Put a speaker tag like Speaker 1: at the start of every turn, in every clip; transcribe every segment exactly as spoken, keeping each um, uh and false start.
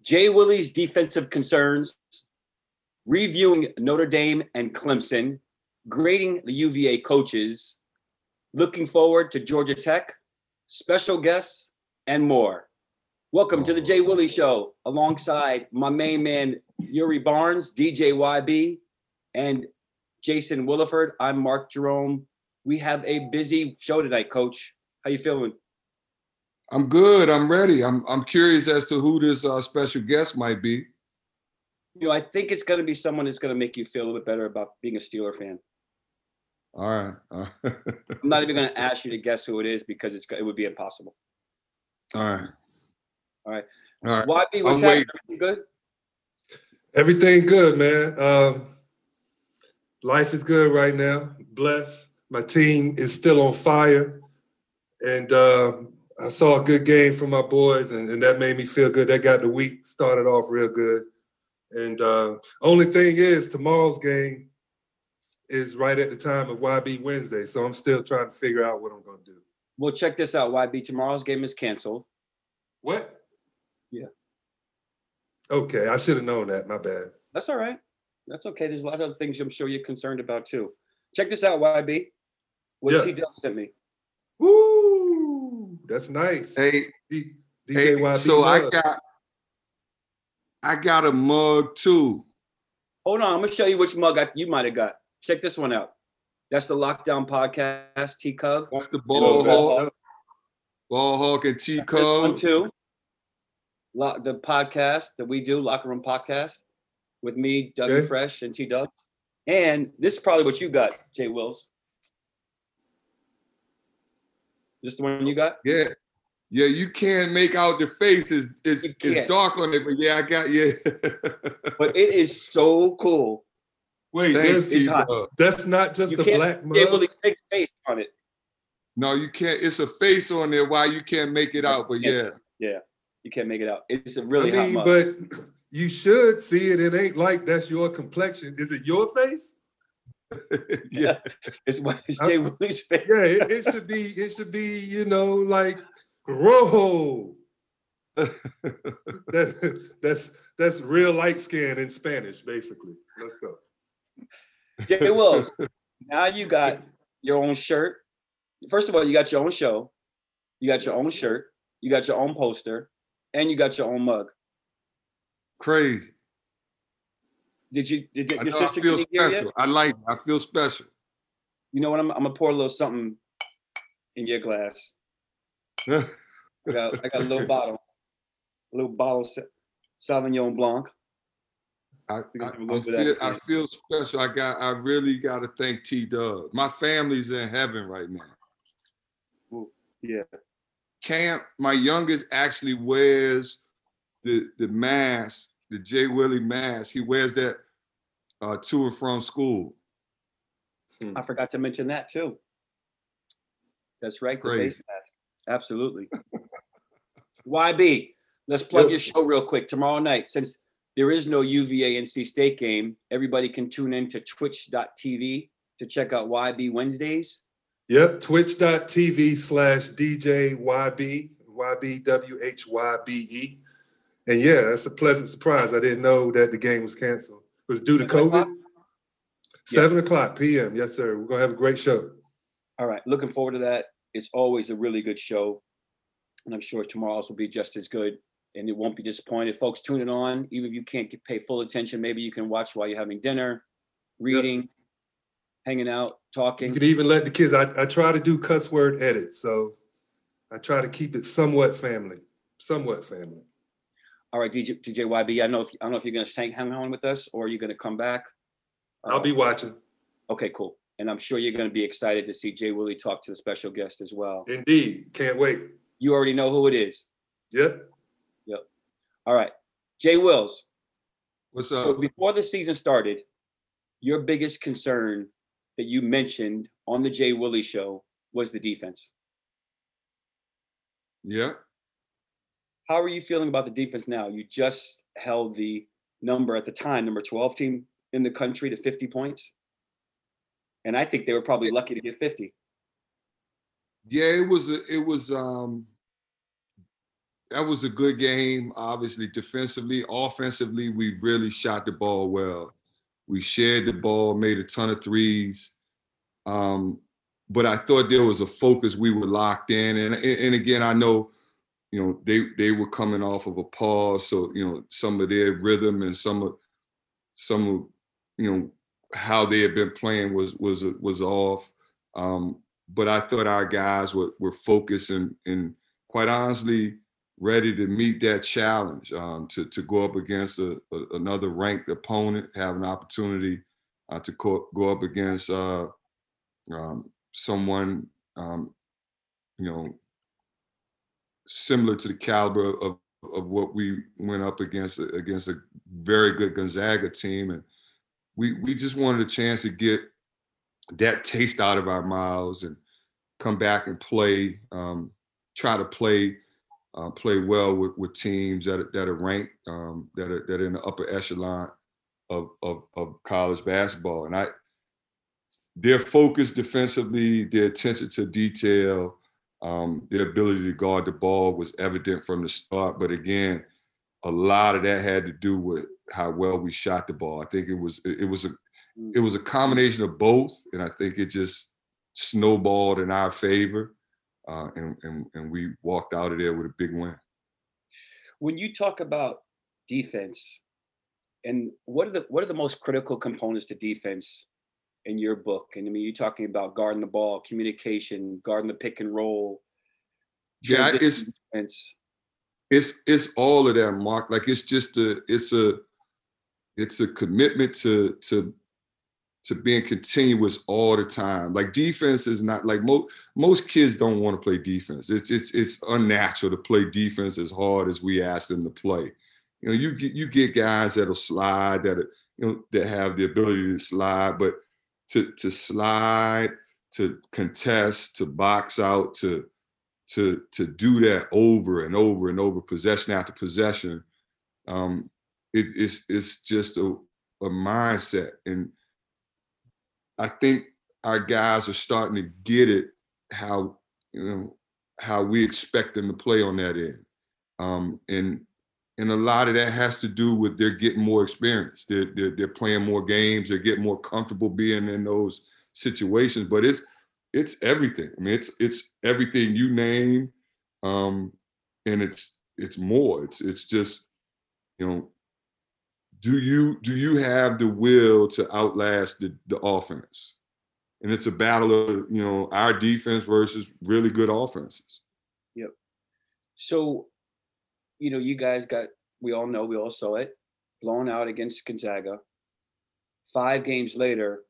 Speaker 1: Jay Willie's defensive concerns, reviewing Notre Dame and Clemson, grading the U V A coaches, looking forward to Georgia Tech, special guests, and more. Welcome to the Jay Willie Show, alongside my main man, Yuri Barnes, D J Y B, and Jason Williford. I'm Mark Jerome. We have a busy show tonight, Coach. How you feeling?
Speaker 2: I'm good. I'm ready. I'm I'm curious as to who this uh, special guest might be.
Speaker 1: You know, I think it's going to be someone that's going to make you feel a little bit better about being a Steeler fan.
Speaker 2: All right. All right.
Speaker 1: I'm not even going to ask you to guess who it is because it's it would be impossible.
Speaker 2: All right.
Speaker 1: All right.
Speaker 2: All right.
Speaker 1: Y B, what's
Speaker 2: I'm
Speaker 1: happening? Everything good?
Speaker 3: Everything good, man. Um, life is good right now. Blessed. My team is still on fire. And uh, I saw a good game from my boys, and, and that made me feel good. That got the week started off real good. And uh, only thing is, tomorrow's game is right at the time of Y B Wednesday. So I'm still trying to figure out what I'm going to do.
Speaker 1: Well, check this out, Y B. Tomorrow's game is canceled.
Speaker 3: What?
Speaker 1: Yeah.
Speaker 3: Okay, I should have known that. My bad.
Speaker 1: That's all right. That's okay. There's a lot of other things I'm sure you're concerned about, too. Check this out, Y B. What
Speaker 3: Yeah.
Speaker 1: T-Dub sent me.
Speaker 3: Woo! That's nice.
Speaker 2: Hey,
Speaker 3: D-
Speaker 2: hey
Speaker 3: D J Y B
Speaker 2: so I
Speaker 3: mug.
Speaker 2: got I got a mug too.
Speaker 1: Hold on. I'm going to show you which mug I, you might have got. Check this one out. That's the Lockdown Podcast, T-Cub.
Speaker 2: That's the
Speaker 3: Oh,
Speaker 2: Ball
Speaker 3: that's-
Speaker 2: Hawk,
Speaker 3: that-
Speaker 2: Ball Hawk and T
Speaker 1: This one,
Speaker 2: Cub.
Speaker 1: too. Lo- the podcast that we do, Locker Room Podcast, with me, Dougie
Speaker 3: Okay.
Speaker 1: Fresh, and T-Dub. And this is probably what you got, Jay Wills. Is this the one you got?
Speaker 2: Yeah. Yeah, you can't make out the face. It's, it's,
Speaker 1: You
Speaker 2: it's
Speaker 1: can't.
Speaker 2: dark on it, but yeah, I got yeah.
Speaker 1: But it is so cool.
Speaker 3: Wait,
Speaker 2: Thanks,
Speaker 3: there's-
Speaker 1: It's
Speaker 2: T
Speaker 1: hot.
Speaker 2: Cub.
Speaker 3: that's not just
Speaker 1: You
Speaker 3: a
Speaker 1: can't
Speaker 3: black
Speaker 1: be able
Speaker 3: mug.
Speaker 1: to make a face on it.
Speaker 2: No, you can't. It's a face on there. Why you can't make it out? But
Speaker 1: Yes.
Speaker 2: yeah,
Speaker 1: Yeah, you can't make it out. It's a really
Speaker 3: I mean,
Speaker 1: hot mug.
Speaker 3: but you should see it. It ain't like that's your complexion. Is it your face?
Speaker 2: yeah.
Speaker 1: It's, it's Jay Willie's face.
Speaker 3: Yeah, it, it should be. It should be. You know, like rojo. That, that's that's real light skin in Spanish, basically. Let's go.
Speaker 1: Jay Wills, now you got your own shirt. First of all, you got your own show. You got your own shirt. You got your own poster. And you got your own mug.
Speaker 2: Crazy.
Speaker 1: Did you, did
Speaker 2: I
Speaker 1: your
Speaker 2: know I
Speaker 1: sister
Speaker 2: feel
Speaker 1: get it here
Speaker 2: special.
Speaker 1: yet?
Speaker 2: I like it. I feel special.
Speaker 1: You know what? I'm, I'm going to pour a little something in your glass. I got, I got a little bottle. A little bottle of Sa- Sauvignon Blanc.
Speaker 2: I,
Speaker 1: We
Speaker 2: I,
Speaker 1: can do a little
Speaker 2: I
Speaker 1: bit of
Speaker 2: feel,
Speaker 1: that
Speaker 2: I
Speaker 1: today.
Speaker 2: feel special. I got. I really got to thank T Dub. My family's in heaven right now.
Speaker 1: Ooh, yeah.
Speaker 2: Camp, my youngest actually wears the the mask, the Jay Willie mask. He wears that uh, to and from school.
Speaker 1: I forgot to mention that too. That's right, the
Speaker 2: Crazy.
Speaker 1: face mask. Absolutely. Y B, let's plug
Speaker 3: Yep.
Speaker 1: your show real quick. Tomorrow night, since there is no U V A N C State game, everybody can tune in to twitch dot t v to check out Y B Wednesdays.
Speaker 3: Yep, twitch.tv slash DJYB, Y B W H Y B E. And yeah, that's a pleasant surprise. I didn't know that the game was canceled. It was due to
Speaker 1: Seven o'clock?
Speaker 3: COVID. Seven o'clock p m. Yes, sir. We're gonna have a great show.
Speaker 1: All right, looking forward to that. It's always a really good show. And I'm sure tomorrow's will be just as good. And it won't be disappointed. Folks, tune it on. Even if you can't get, pay full attention, maybe you can watch while you're having dinner, reading, hanging out,
Speaker 3: You
Speaker 1: talking.
Speaker 3: could even let the kids. I, I try to do cuss word edits, so I try to keep it somewhat family, somewhat family.
Speaker 1: All right, D J, D J Y B, I know if I don't know if you're gonna hang, hang on with us or you're gonna come back.
Speaker 3: I'll be
Speaker 1: Uh,
Speaker 3: watching.
Speaker 1: Okay, cool. And I'm sure you're gonna be excited to see Jay Willie talk to the special guest as well.
Speaker 3: Indeed, can't wait.
Speaker 1: You already know who it is.
Speaker 3: Yep.
Speaker 1: All right, Jay Wills.
Speaker 2: What's
Speaker 1: So
Speaker 2: up?
Speaker 1: before the season started, your biggest concern that you mentioned on the Jay Willie show was the defense.
Speaker 2: Yeah.
Speaker 1: How are you feeling about the defense now? You just held the number at the time, number twelve team in the country to fifty points. And I think they were probably lucky to get fifty.
Speaker 2: Yeah, it was a, it was um that was a good game. Obviously, defensively, offensively, we really shot the ball well. We shared the ball, made a ton of threes. Um, but I thought there was a focus. We were locked in, and and again, I know, you know, they they were coming off of a pause, so you know some of their rhythm and some of some of you know how they had been playing was was was off. Um, but I thought our guys were were focused and and quite honestly ready to meet that challenge, um, to to go up against a, a, another ranked opponent, have an opportunity uh, to co- go up against uh, um, someone um, you know similar to the caliber of of what we went up against against a very good Gonzaga team, and we we just wanted a chance to get that taste out of our mouths and come back and play, um, try to play uh, play well with, with teams that are, that are ranked, um, that are that are in the upper echelon of, of of college basketball. And I, their focus defensively, their attention to detail, um, their ability to guard the ball was evident from the start. But again, a lot of that had to do with how well we shot the ball. I think it was it was a it was a combination of both, and I think it just snowballed in our favor, uh, and, and and we walked out of there with a big win.
Speaker 1: When you talk about defense, and what are the what are the most critical components to defense in your book? And I mean, you're talking about guarding the ball, communication, guarding the pick and roll,
Speaker 2: Yeah,
Speaker 1: transition
Speaker 2: it's
Speaker 1: defense.
Speaker 2: it's it's all of that, Mark. Like it's just a it's a it's a commitment to to to being continuous all the time. Like defense is not like most most kids don't want to play defense. It's it's it's unnatural to play defense as hard as we ask them to play. You know, you get you get guys that'll slide, that are, you know, that have the ability to slide, but to to slide, to contest, to box out, to to to do that over and over and over, possession after possession, um, it, it's it's just a, a mindset. And I think our guys are starting to get it, how you know how we expect them to play on that end, um, and and a lot of that has to do with they're getting more experience. They're, they're they're playing more games. They're getting more comfortable being in those situations. But it's it's everything. I mean, it's it's everything you name, um, and it's it's more. It's it's just you know do you do you have the will to outlast the, the offense? And it's a battle of, you know, our defense versus really good offenses.
Speaker 1: Yep. So, you know, you guys got, we all know, we all saw it, blown out against Gonzaga. Five games later,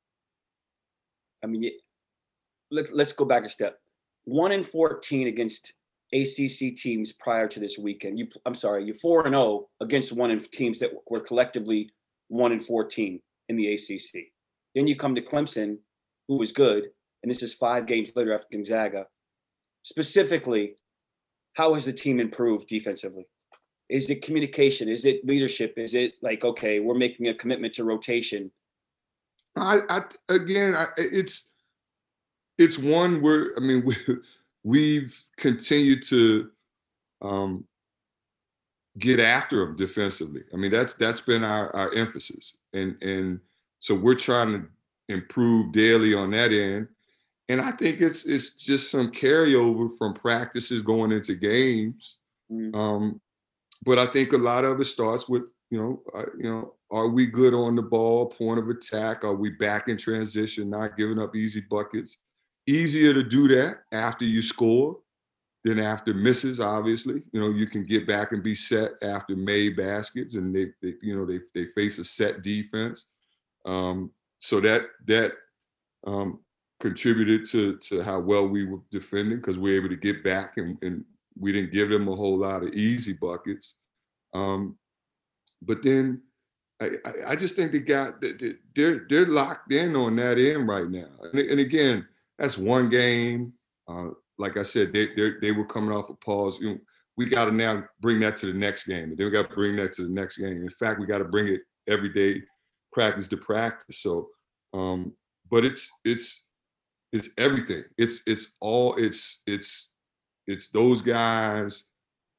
Speaker 1: I mean, let, let's go back a step. One in fourteen against A C C teams prior to this weekend. You, I'm sorry, you're four and zero against one in teams that were collectively one in fourteen in the A C C. Then you come to Clemson, who was good, and this is five games later after Gonzaga. Specifically, how has the team improved defensively? Is it communication? Is it leadership? Is it like, okay, we're making a commitment to rotation?
Speaker 2: I, I again, I, it's it's one where I mean we, we've continued to um, get after them defensively. I mean that's that's been our, our emphasis, and and so we're trying to improve daily on that end. And I think it's it's just some carryover from practices going into games.
Speaker 1: Mm.
Speaker 2: Um, but I think a lot of it starts with, you know, uh, you know, are we good on the ball, point of attack? Are we back in transition, not giving up easy buckets? Easier to do that after you score than after misses. Obviously, you know, you can get back and be set after made baskets, and they, they you know, they they face a set defense. Um, so that that um, contributed to to how well we were defending because we were able to get back and, and we didn't give them a whole lot of easy buckets. Um, but then I, I just think they got they're they're locked in on that end right now. And, and again, that's one game. Uh, like I said, they they they were coming off a pause. You know, we got to now bring that to the next game, and then we got to bring that to the next game. In fact, we got to bring it every day, practice to practice. So, um, but it's it's it's everything. It's it's all it's it's it's those guys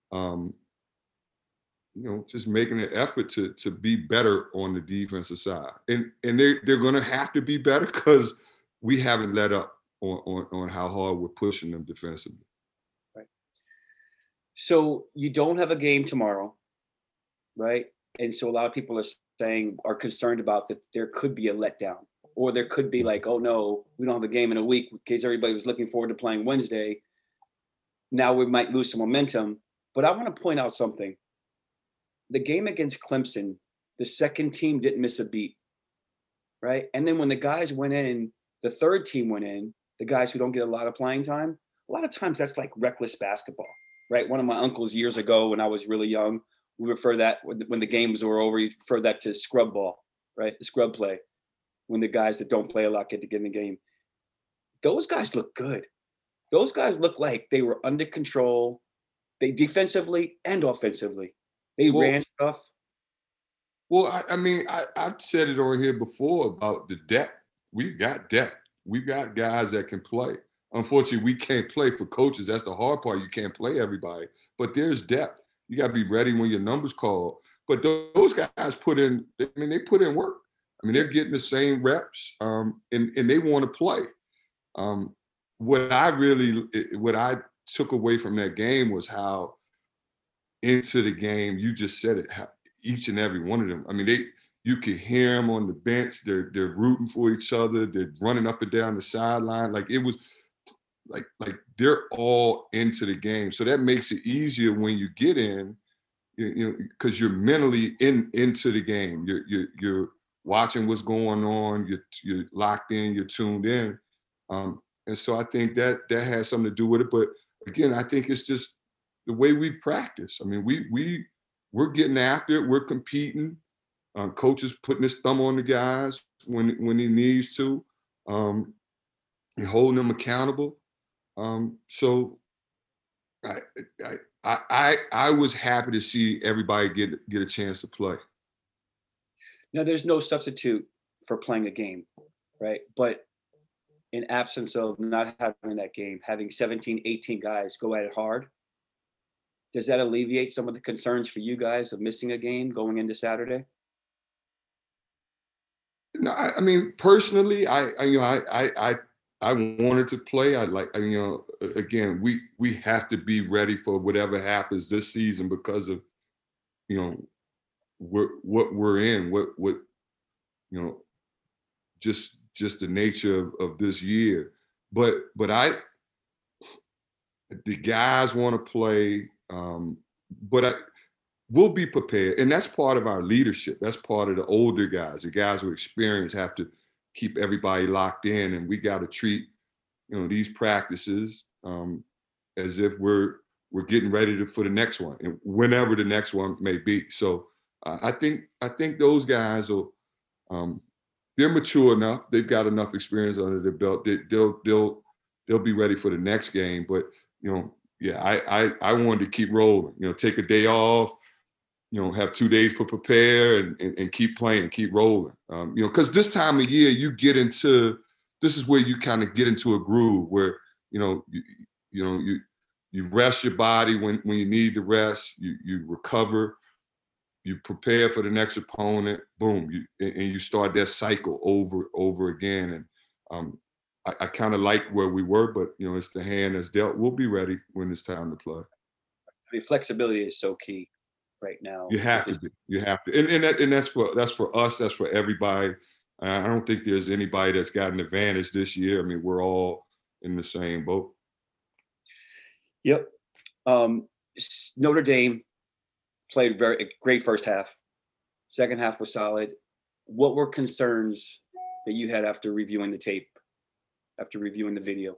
Speaker 2: um, you know, just making an effort to to be better on the defensive side. And and they they're gonna have to be better because we haven't let up on, on on how hard we're pushing them defensively.
Speaker 1: Right. So you don't have a game tomorrow, right? And so a lot of people are saying are concerned about that there could be a letdown, or there could be like, oh no, we don't have a game in a week in case everybody was looking forward to playing Wednesday. Now we might lose some momentum. But I want to point out something. The game against Clemson, the second team didn't miss a beat, right? And then when the guys went in, the third team went in, the guys who don't get a lot of playing time, a lot of times that's like reckless basketball, right? One of my uncles years ago when I was really young, we refer that, when the games were over, he referred that to scrub ball, right? The scrub play, when the guys that don't play a lot get to get in the game. Those guys look good. Those guys look like they were under control, they defensively and offensively. They
Speaker 2: Well,
Speaker 1: ran stuff.
Speaker 2: Well, I, I mean, I, I've said it on here before about the depth. We've got depth. We've got guys that can play. Unfortunately, we can't play for coaches. That's the hard part. You can't play everybody. But there's depth. You got to be ready when your number's called. But those guys put in, I mean, they put in work. I mean, they're getting the same reps, um, and, and they want to play. Um, what I really, what I took away from that game was how into the game, you just said it, how each and every one of them. I mean, they, you could hear them on the bench. They're they're rooting for each other. They're running up and down the sideline. Like it was, like like they're all into the game. So that makes it easier when you get in, you, you know, because you're mentally in into the game. You're you're you're watching what's going on. You're you're locked in. You're tuned in. Um, and so I think that that has something to do with it. But again, I think it's just the way we practice. I mean, we we we're getting after it. We're competing. Um, coaches putting his thumb on the guys when when he needs to, um, and holding them accountable. Um, so I, I I I I was happy to see everybody get get a chance to play.
Speaker 1: Now, there's no substitute for playing a game, right? But in absence of not having that game, having seventeen, eighteen guys go at it hard, does that alleviate some of the concerns for you guys of missing a game going into Saturday?
Speaker 2: No, I, I mean personally, I, I you know I I I I wanted to play. I like I, you know again we we have to be ready for whatever happens this season because of you know what what we're in, what what you know just just the nature of, of this year. But but I the guys want to play, um, but I we'll be prepared. And that's part of our leadership. That's part of the older guys. The guys with experience have to keep everybody locked in. And we got to treat, you know, these practices um, as if we're we're getting ready to, for the next one, and whenever the next one may be. So uh, I think I think those guys will um, they're mature enough. They've got enough experience under their belt. They, they'll they'll they'll be ready for the next game. But you know, yeah, I I I wanted to keep rolling. You know, take a day off. You know, have two days to prepare and, and, and keep playing, keep rolling. Um, you know, because this time of year you get into, this is where you kind of get into a groove where, you know, you, you know, you you rest your body when, when you need to rest, you you recover, you prepare for the next opponent, boom, you and, and you start that cycle over over again. And um, I, I kind of like where we were, but you know, it's the hand that's dealt. We'll be ready when it's time to play.
Speaker 1: I mean, flexibility is so key right now.
Speaker 2: You have to be. You have to, and and, that, and that's for that's for us. That's for everybody. I don't think there's anybody that's got an advantage this year. I mean, we're all in the same boat.
Speaker 1: Yep. Um, Notre Dame played very great first half. Second half was solid. What were concerns that you had after reviewing the tape, after reviewing the video?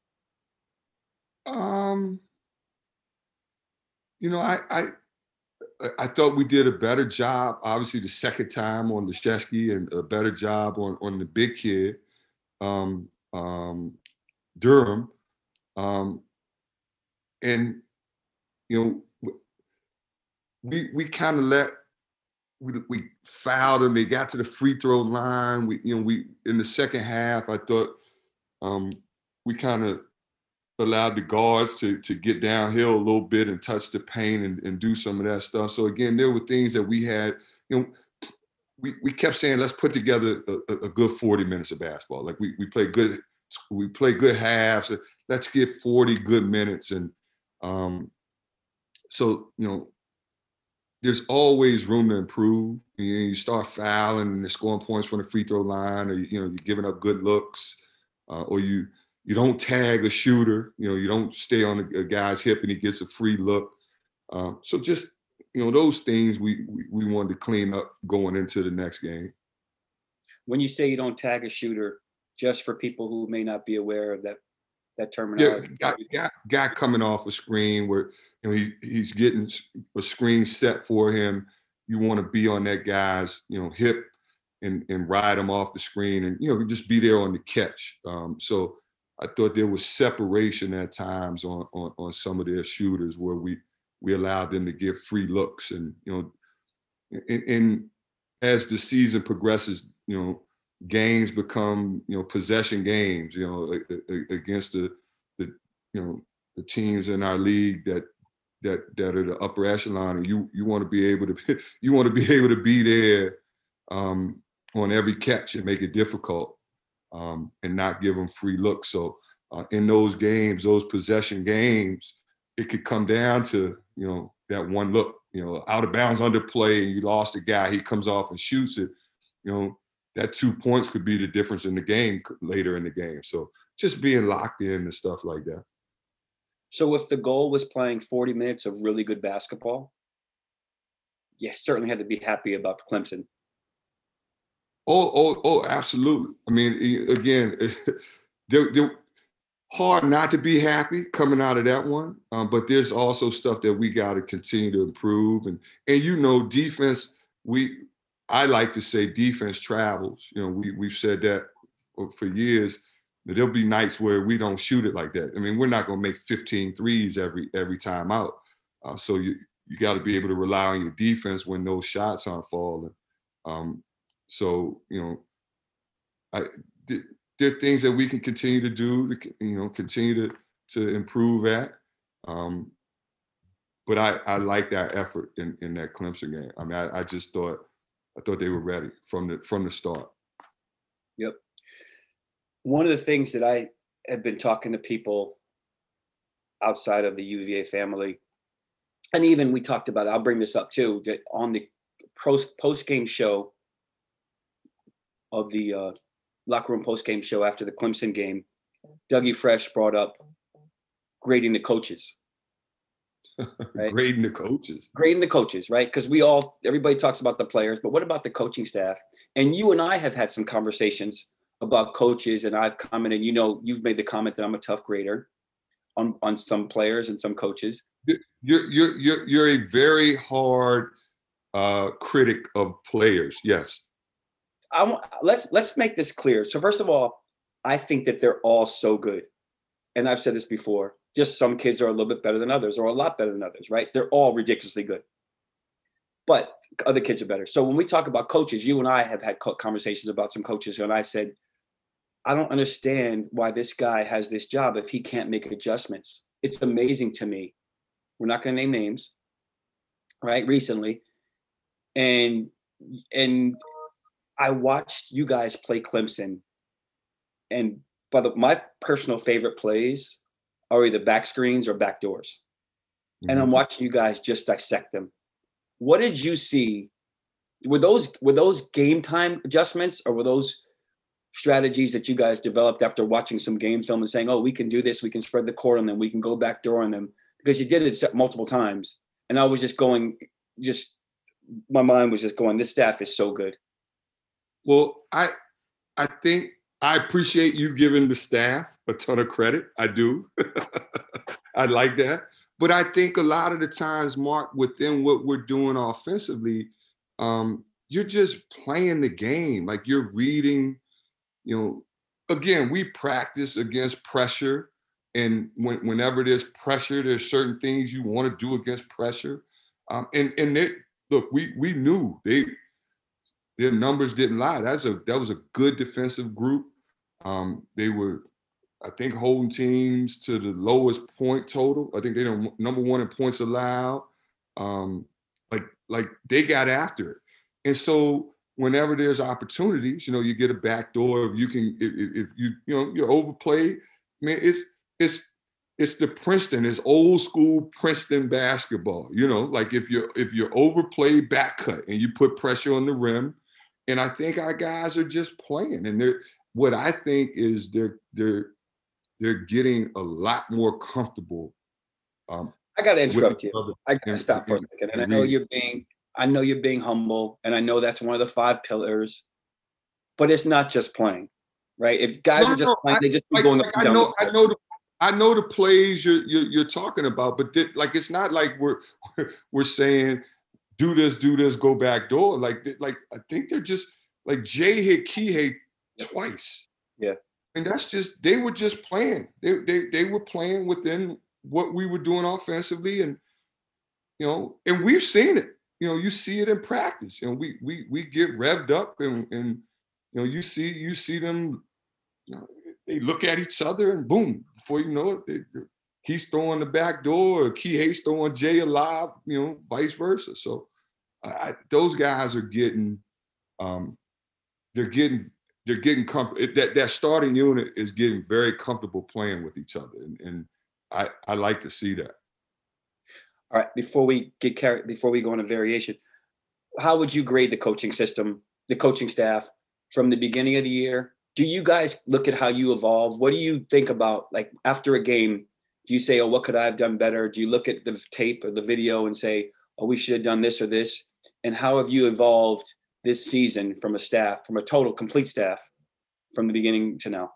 Speaker 2: Um, you know, I I. I thought we did a better job, obviously the second time on Laszewski, and a better job on, on the big kid, um, um, Durham. Um, and, you know, we we kind of let, we, we fouled them. They got to the free throw line. We, you know, we, in the second half, I thought um, we kind of allowed the guards to to get downhill a little bit and touch the paint and, and do some of that stuff. So again, there were things that we had, you know, we, we kept saying, let's put together a, a good forty minutes of basketball. Like we we play good, we play good halves. Let's get forty good minutes. And um, so, you know, there's always room to improve. You know, you start fouling and they're scoring points from the free throw line, or you know, you're giving up good looks, uh, or you you don't tag a shooter. You know, you don't stay on a, a guy's hip and he gets a free look. Uh, so just, you know, those things we, we we wanted to clean up going into the next game.
Speaker 1: When you say you don't tag a shooter, just for people who may not be aware of that that terminology.
Speaker 2: Yeah, guy, guy, guy coming off a screen where, you know, he, he's getting a screen set for him. You want to be on that guy's, you know, hip and, and ride him off the screen and, you know, just be there on the catch. Um, so I thought there was separation at times on, on, on some of their shooters where we, we allowed them to get free looks. And, you know, and, and as the season progresses, you know, games become, you know, possession games, you know, against the, the, you know, the teams in our league that, that, that are the upper echelon. And you, you want to be able to, you want to be able to be there um, on every catch and make it difficult um, and not give them free looks. So uh, in those games, those possession games, it could come down to, you know, that one look, you know, out of bounds under play and you lost a guy, he comes off and shoots it, you know, that two points could be the difference in the game later in the game. So just being locked in and stuff like that.
Speaker 1: So if the goal was playing forty minutes of really good basketball, you certainly had to be happy about Clemson.
Speaker 2: Oh, oh, oh, absolutely. I mean, again, they're, they're hard not to be happy coming out of that one. Um, but there's also stuff that we got to continue to improve. And, and, you know, defense, we, I like to say defense travels. You know, we, we've said that for years. There'll be nights where we don't shoot it like that. I mean, we're not going to make fifteen threes every every time out. Uh, so you you got to be able to rely on your defense when those shots aren't falling. Um, so, you know, I, th- there are things that we can continue to do, to, you know, continue to to improve at. Um, but I, I like that effort in, in that Clemson game. I mean, I, I just thought I thought they were ready from the from the start.
Speaker 1: Yep. One of the things that I have been talking to people outside of the U V A family, and even we talked about, I'll bring this up too, that on the post-game show of the uh, locker room post-game show after the Clemson game, Dougie Fresh brought up grading the coaches. Right?
Speaker 2: Grading the coaches.
Speaker 1: Grading the coaches, right? Because we all, everybody talks about the players, but what about the coaching staff? And you and I have had some conversations about coaches, and I've commented, you know, you've made the comment that I'm a tough grader on, on some players and some coaches.
Speaker 2: You're, you're, you're, you're a very hard uh, critic of players, yes.
Speaker 1: I want, let's, let's make this clear. So first of all, I think that they're all so good. And I've said this before, just some kids are a little bit better than others or a lot better than others, right? They're all ridiculously good. But other kids are better. So when we talk about coaches, you and I have had conversations about some coaches, and I said, I don't understand why this guy has this job if he can't make adjustments. It's amazing to me. We're not going to name names, right? Recently. And, and I watched you guys play Clemson, and by the, my personal favorite plays are either back screens or back doors. Mm-hmm. And I'm watching you guys just dissect them. What did you see? Were those, were those game time adjustments, or were those strategies that you guys developed after watching some game film and saying, oh, we can do this, we can spread the court on them, we can go back door on them? Because you did it multiple times. And I was just going, just, my mind was just going, this staff is so good.
Speaker 2: Well, I I think I appreciate you giving the staff a ton of credit. I do. I like that. But I think a lot of the times, Mark, within what we're doing offensively, um, you're just playing the game. Like you're reading, you know, again, we practice against pressure. And when, whenever there's pressure, there's certain things you want to do against pressure. Um, and and they, look, we we knew they their numbers didn't lie. That's a that was a good defensive group. Um, they were I think holding teams to the lowest point total. I think they're number one in points allowed. Um, like, like they got after it. And so whenever there's opportunities, you know, you get a back door. If you can, if, if you, you know, you're overplayed. I mean, it's it's it's the Princeton, it's old school Princeton basketball. You know, like if you're if you're overplayed back cut and you put pressure on the rim, and I think our guys are just playing. And they're what I think is they're they're they're getting a lot more comfortable. Um,
Speaker 1: I got to interrupt you. I got to stop for a second. And I know you're being, I know you're being humble, and I know that's one of the five pillars. But it's not just playing, right? If guys
Speaker 2: no,
Speaker 1: are just
Speaker 2: no,
Speaker 1: playing,
Speaker 2: I,
Speaker 1: they just be
Speaker 2: like,
Speaker 1: going
Speaker 2: like,
Speaker 1: up and
Speaker 2: I
Speaker 1: down.
Speaker 2: know, I know, the, I know the plays you're you're, you're talking about, but th- like it's not like we're we're saying do this, do this, go back door. Like like I think they're just like Jay hit Kihei twice.
Speaker 1: Yeah.
Speaker 2: And that's just, they were just playing. They, they, they were playing within what we were doing offensively. And, you know, and we've seen it. You know, you see it in practice. You know, we we we get revved up and, and you know, you see you see them, you know, they look at each other and boom, before you know it, they, he's throwing the back door or Kihei's throwing Jay alive, you know, vice versa. So I, those guys are getting, um, they're getting, they're getting comfortable. That that starting unit is getting very comfortable playing with each other, and, and I I like to see that.
Speaker 1: All right, before we get carried, before we go on a variation, how would you grade the coaching system, the coaching staff from the beginning of the year? Do you guys look at how you evolve? What do you think about, like, after a game? Do you say, oh, what could I have done better? Do you look at the tape or the video and say, oh, we should have done this or this? And how have you evolved this season from a staff, from a total complete staff, from the beginning to now?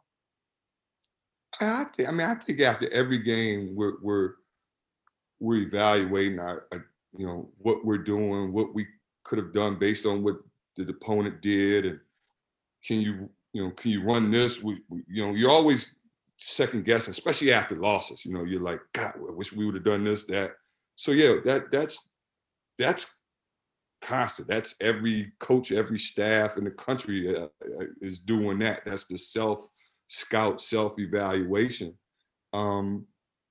Speaker 2: I think, I mean, I think after every game, we're we're we're evaluating our, our, you know, what we're doing, what we could have done based on what the opponent did, and can you, you know, can you run this? We, we you know, you're always second guessing, especially after losses. You know, you're like, God, I wish we would have done this, that. So yeah, that that's that's constant. That's every coach, every staff in the country uh, is doing that. That's the self scout, self evaluation. Um,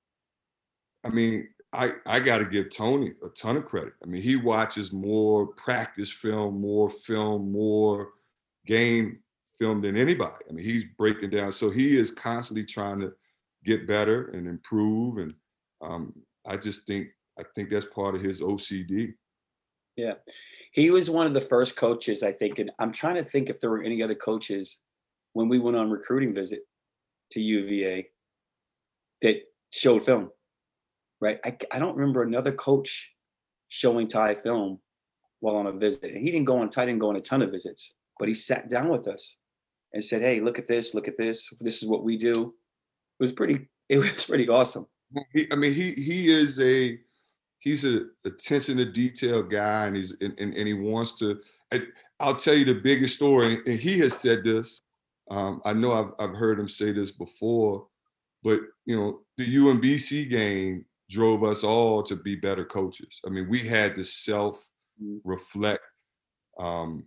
Speaker 2: I mean, I I got to give Tony a ton of credit. I mean, he watches more practice film, more film, more game film than anybody. I mean, he's breaking down. So he is constantly trying to get better and improve. And um, I just think I think that's part of his O C D.
Speaker 1: Yeah. He was one of the first coaches, I think, and I'm trying to think if there were any other coaches when we went on recruiting visit to U V A that showed film, right? I, I don't remember another coach showing Ty film while on a visit. And he didn't go on, Ty didn't go on a ton of visits, but he sat down with us and said, hey, look at this, look at this. This is what we do. It was pretty, it was pretty awesome.
Speaker 2: He, I mean, he he is a, he's a attention to detail guy, and he's and, and, and he wants to. I, I'll tell you the biggest story, and he has said this. Um, I know I've I've heard him say this before, but you know, the U M B C game drove us all to be better coaches. I mean, we had to self-reflect, um,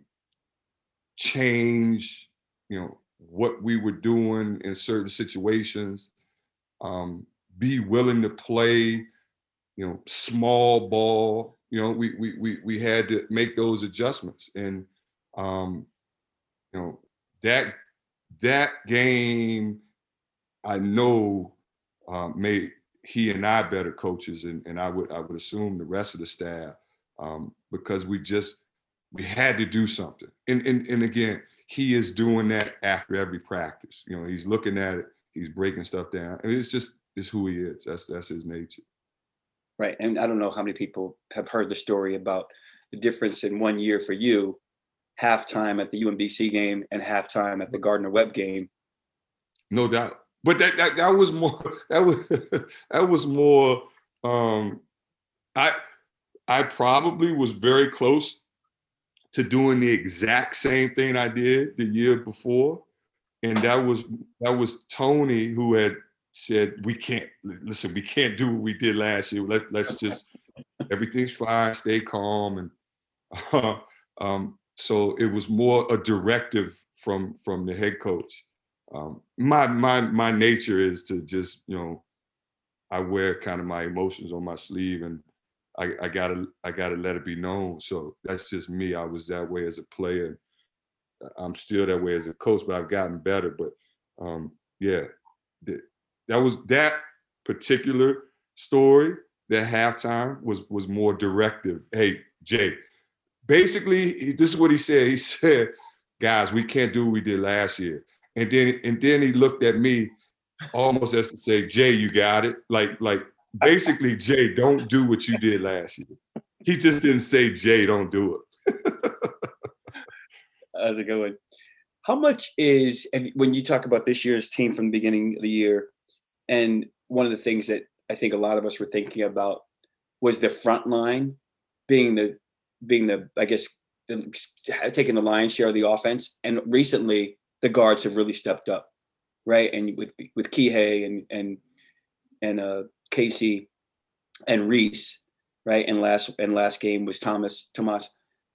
Speaker 2: change, you know, what we were doing in certain situations, um, be willing to play, you know, small ball. You know, we we we we had to make those adjustments, and um, you know, that that game, I know, um, made he and I better coaches, and and I would I would assume the rest of the staff, um, because we just we had to do something. And and and again, he is doing that after every practice. You know, he's looking at it, he's breaking stuff down, and it's just it's who he is. That's that's his nature.
Speaker 1: Right. And I don't know how many people have heard the story about the difference in one year for you, halftime at the U M B C game and halftime at the Gardner-Webb game.
Speaker 2: No doubt. But that that that was more that was that was more um I I probably was very close to doing the exact same thing I did the year before. And that was that was Tony who had said, we can't, listen, we can't do what we did last year. Let, let's just, everything's fine, stay calm. And uh, um, so it was more a directive from, from the head coach. um, my my my nature is to just, you know, I wear kind of my emotions on my sleeve, and I, I gotta I gotta let it be known. So that's just me. I was that way as a player. I'm still that way as a coach, but I've gotten better. But um, yeah, th- that was that particular story. That halftime was was more directive. Hey, Jay, basically, he- this is what he said. He said, "Guys, we can't do what we did last year." And then and then he looked at me almost as to say, "Jay, you got it." Like like basically, Jay, don't do what you did last year. He just didn't say, "Jay, don't do it."
Speaker 1: That's a good one. How much is, and when you talk about this year's team from the beginning of the year, and one of the things that I think a lot of us were thinking about was the front line being the, being the, I guess, the, taking the lion's share of the offense. And recently, the guards have really stepped up, right? And with with Kihei and and and uh, Casey and Reese, right? And last and last game was Thomas Tomas.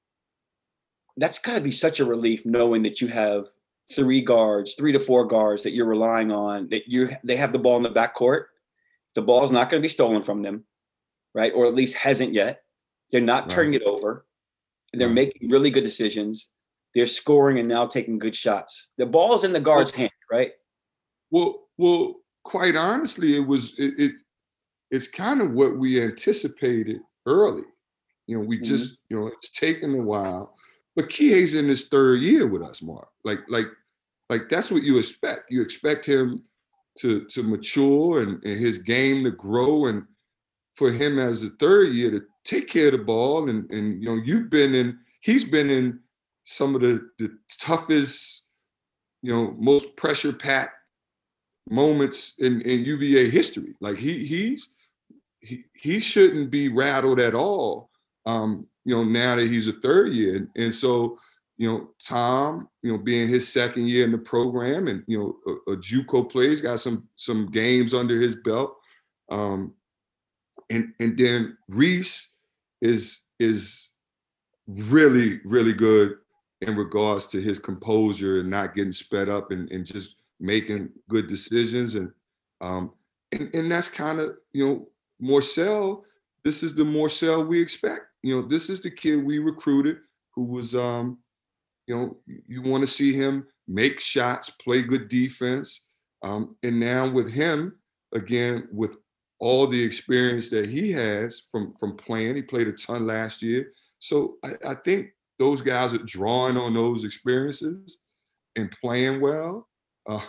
Speaker 1: That's got to be such a relief knowing that you have three guards, three to four guards that you're relying on, that you they have the ball in the backcourt. The ball's not going to be stolen from them, right? Or at least hasn't yet. They're not
Speaker 2: Right.
Speaker 1: turning it over. They're
Speaker 2: Right.
Speaker 1: making really good decisions. They're scoring and now taking good shots. The ball's in the guard's hand, right?
Speaker 2: Well, well, quite honestly, it was it, it it's kind of what we anticipated early. You know, we
Speaker 1: Mhm.
Speaker 2: just, you know, it's taken a while. But Kihei's in his third year with us, Mark. Like, like, like that's what you expect. You expect him to to mature and, and his game to grow, and for him as a third year to take care of the ball. And and you know, you've been in, he's been in some of the the toughest, you know, most pressure packed moments in, in U V A history. Like he he's he he shouldn't be rattled at all. Um, you know, now that he's a third year. And, and so, you know, Tom, you know, being his second year in the program, and, you know, a, a JUCO player, he's got some some games under his belt. Um, and and then Reese is is really, really good in regards to his composure and not getting sped up, and, and just making good decisions. And um, and, and that's kind of, you know, Morsell, this is the Morsell we expect. You know, this is the kid we recruited who was, um, you know, you want to see him make shots, play good defense. Um, and now with him, again, with all the experience that he has from, from playing, he played a ton last year. So I, I think those guys are drawing on those experiences and playing well. Uh,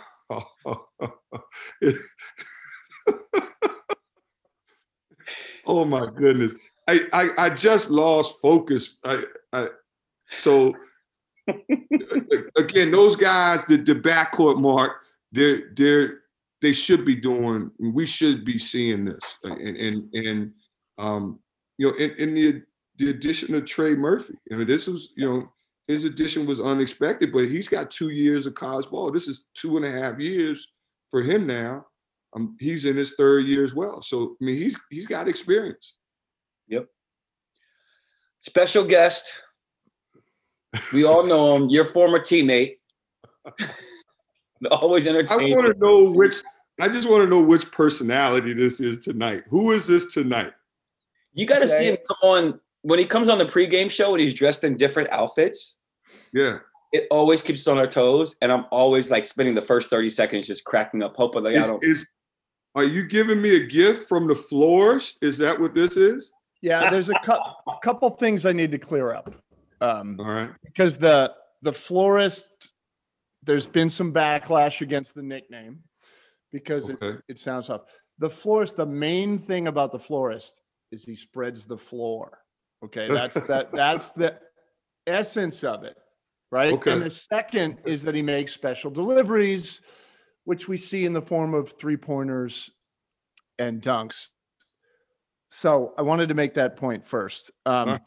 Speaker 2: oh my goodness. I, I, I just lost focus. I, I, so again, those guys, the, the backcourt, Mark, they're they're they should be doing. We should be seeing this, and and and um, you know, in, in the the addition of Trey Murphy. I mean, this was, you know, his addition was unexpected, but he's got two years of college ball. This is two and a half years for him now. Um, he's in his third year as well. So I mean, he's he's got experience.
Speaker 1: Yep. Special guest. We all know him. Your former teammate. Always
Speaker 2: I
Speaker 1: entertaining.
Speaker 2: want to know which. I just want to know which personality this is tonight. Who is this tonight?
Speaker 1: You got to see him come on when he comes on the pregame show and he's dressed in different outfits.
Speaker 2: Yeah.
Speaker 1: It always keeps us on our toes, and I'm always like spending the first thirty seconds just cracking up, hoping like
Speaker 2: Is,
Speaker 1: I don't.
Speaker 2: is, are you giving me a gift from the florist? Is that what this is?
Speaker 4: Yeah, there's a cu- couple things I need to clear up. Um,
Speaker 2: All right.
Speaker 4: because the the florist, there's been some backlash against the nickname because
Speaker 2: Okay.
Speaker 4: it's, it sounds tough. The florist, the main thing about the florist is he spreads the floor. Okay, that's that that's the essence of it, right?
Speaker 2: Okay.
Speaker 4: And the second is that he makes special deliveries, which we see in the form of three pointers and dunks. So I wanted to make that point first. Um,
Speaker 2: Huh.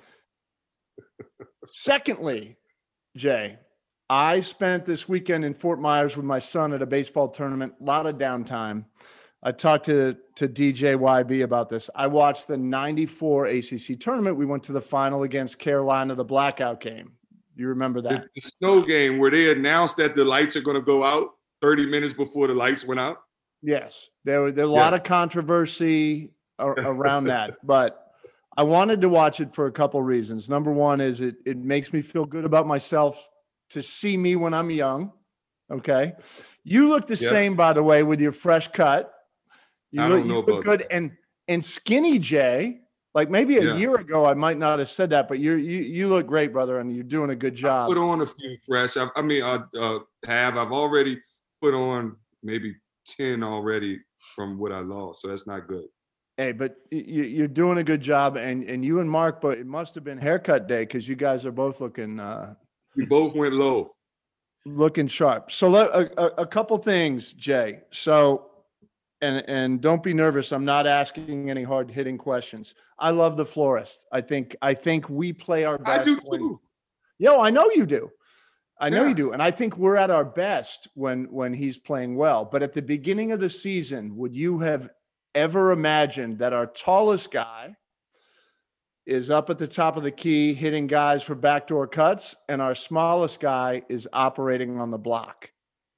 Speaker 4: Secondly, Jay, I spent this weekend in Fort Myers with my son at a baseball tournament, a lot of downtime. I talked to, to D J Y B about this. I watched the ninety-four A C C tournament. We went to the final against Carolina, the blackout game. You remember that?
Speaker 2: The, the snow game where they announced that the lights are going to go out. thirty minutes before the lights went out?
Speaker 4: Yes, there were there a
Speaker 2: Yeah.
Speaker 4: lot of controversy ar- around that, but I wanted to watch it for a couple reasons. Number one is it it makes me feel good about myself to see me when I'm young. Okay, you look the
Speaker 2: Yeah.
Speaker 4: same, by the way, with your fresh cut. You
Speaker 2: I
Speaker 4: look,
Speaker 2: don't know
Speaker 4: you look
Speaker 2: about
Speaker 4: good,
Speaker 2: that.
Speaker 4: and and skinny Jay. Like maybe a
Speaker 2: Yeah.
Speaker 4: year ago, I might not have said that, but you're you you look great, brother, and you're doing a good
Speaker 2: I
Speaker 4: job.
Speaker 2: put on a few fresh. I, I mean, I uh, have. I've already put on maybe ten already from what I lost, so that's not good.
Speaker 4: Hey, but you, you're doing a good job, and and you and Mark, but it must have been haircut day because you guys are both looking uh,
Speaker 2: We both went low.
Speaker 4: looking sharp. So let, a, a, a couple things, Jay. So, and and don't be nervous. I'm not asking any hard hitting questions. I love the florist. I think I think we play our best.
Speaker 2: I do
Speaker 4: when,
Speaker 2: too.
Speaker 4: Yo, I know you do. I know
Speaker 2: Yeah.
Speaker 4: you do. And I think we're at our best when when he's playing well. But at the beginning of the season, would you have ever imagined that our tallest guy is up at the top of the key hitting guys for backdoor cuts and our smallest guy is operating on the block?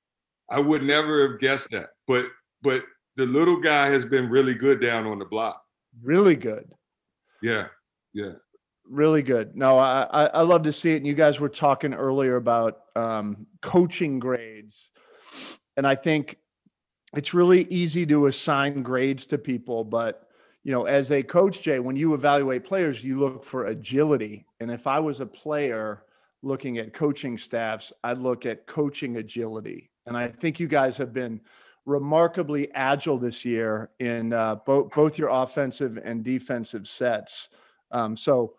Speaker 2: I would never have guessed that. But but the little guy has been really good down on the block.
Speaker 4: Really good.
Speaker 2: Yeah. Yeah.
Speaker 4: Really good. No, I, I I love to see it. And you guys were talking earlier about um, coaching grades. And I think it's really easy to assign grades to people, but you know, as a coach, Jay, when you evaluate players, you look for agility. And if I was a player looking at coaching staffs, I'd look at coaching agility. And I think you guys have been remarkably agile this year in uh, both both your offensive and defensive sets. Um, so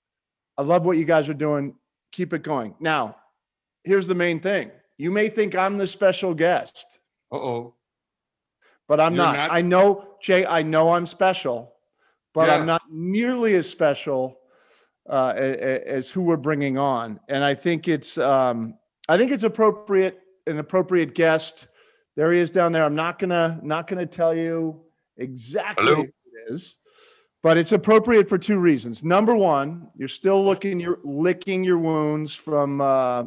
Speaker 4: I love what you guys are doing. Keep it going. Now, here's the main thing. You may think I'm the special guest,
Speaker 2: Uh-oh.
Speaker 4: but I'm
Speaker 2: You're
Speaker 4: not.
Speaker 2: not?
Speaker 4: I know, Jay, I know I'm special, but
Speaker 2: Yeah.
Speaker 4: I'm not nearly as special uh, a- a- as who we're bringing on. And I think it's, um, I think it's appropriate, an appropriate guest. There he is down there. I'm not gonna, not gonna tell you exactly
Speaker 5: Hello?
Speaker 4: who it is, but it's appropriate for two reasons. Number one, you're still looking, you're licking your wounds from uh,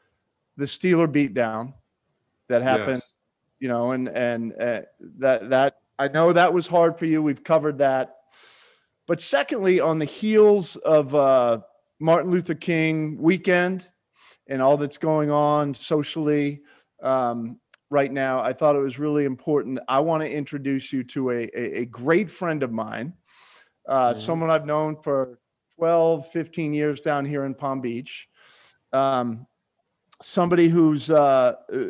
Speaker 4: the Steeler beatdown that happened.
Speaker 2: Yes.
Speaker 4: You know, and and uh, that that I know that was hard for you. We've covered that. But secondly, on the heels of uh, Martin Luther King weekend and all that's going on socially um, right now, I thought it was really important. I want to introduce you to a, a, a great friend of mine, uh,
Speaker 2: Mhm.
Speaker 4: someone I've known for twelve, fifteen years down here in Palm Beach. Um, somebody who's uh,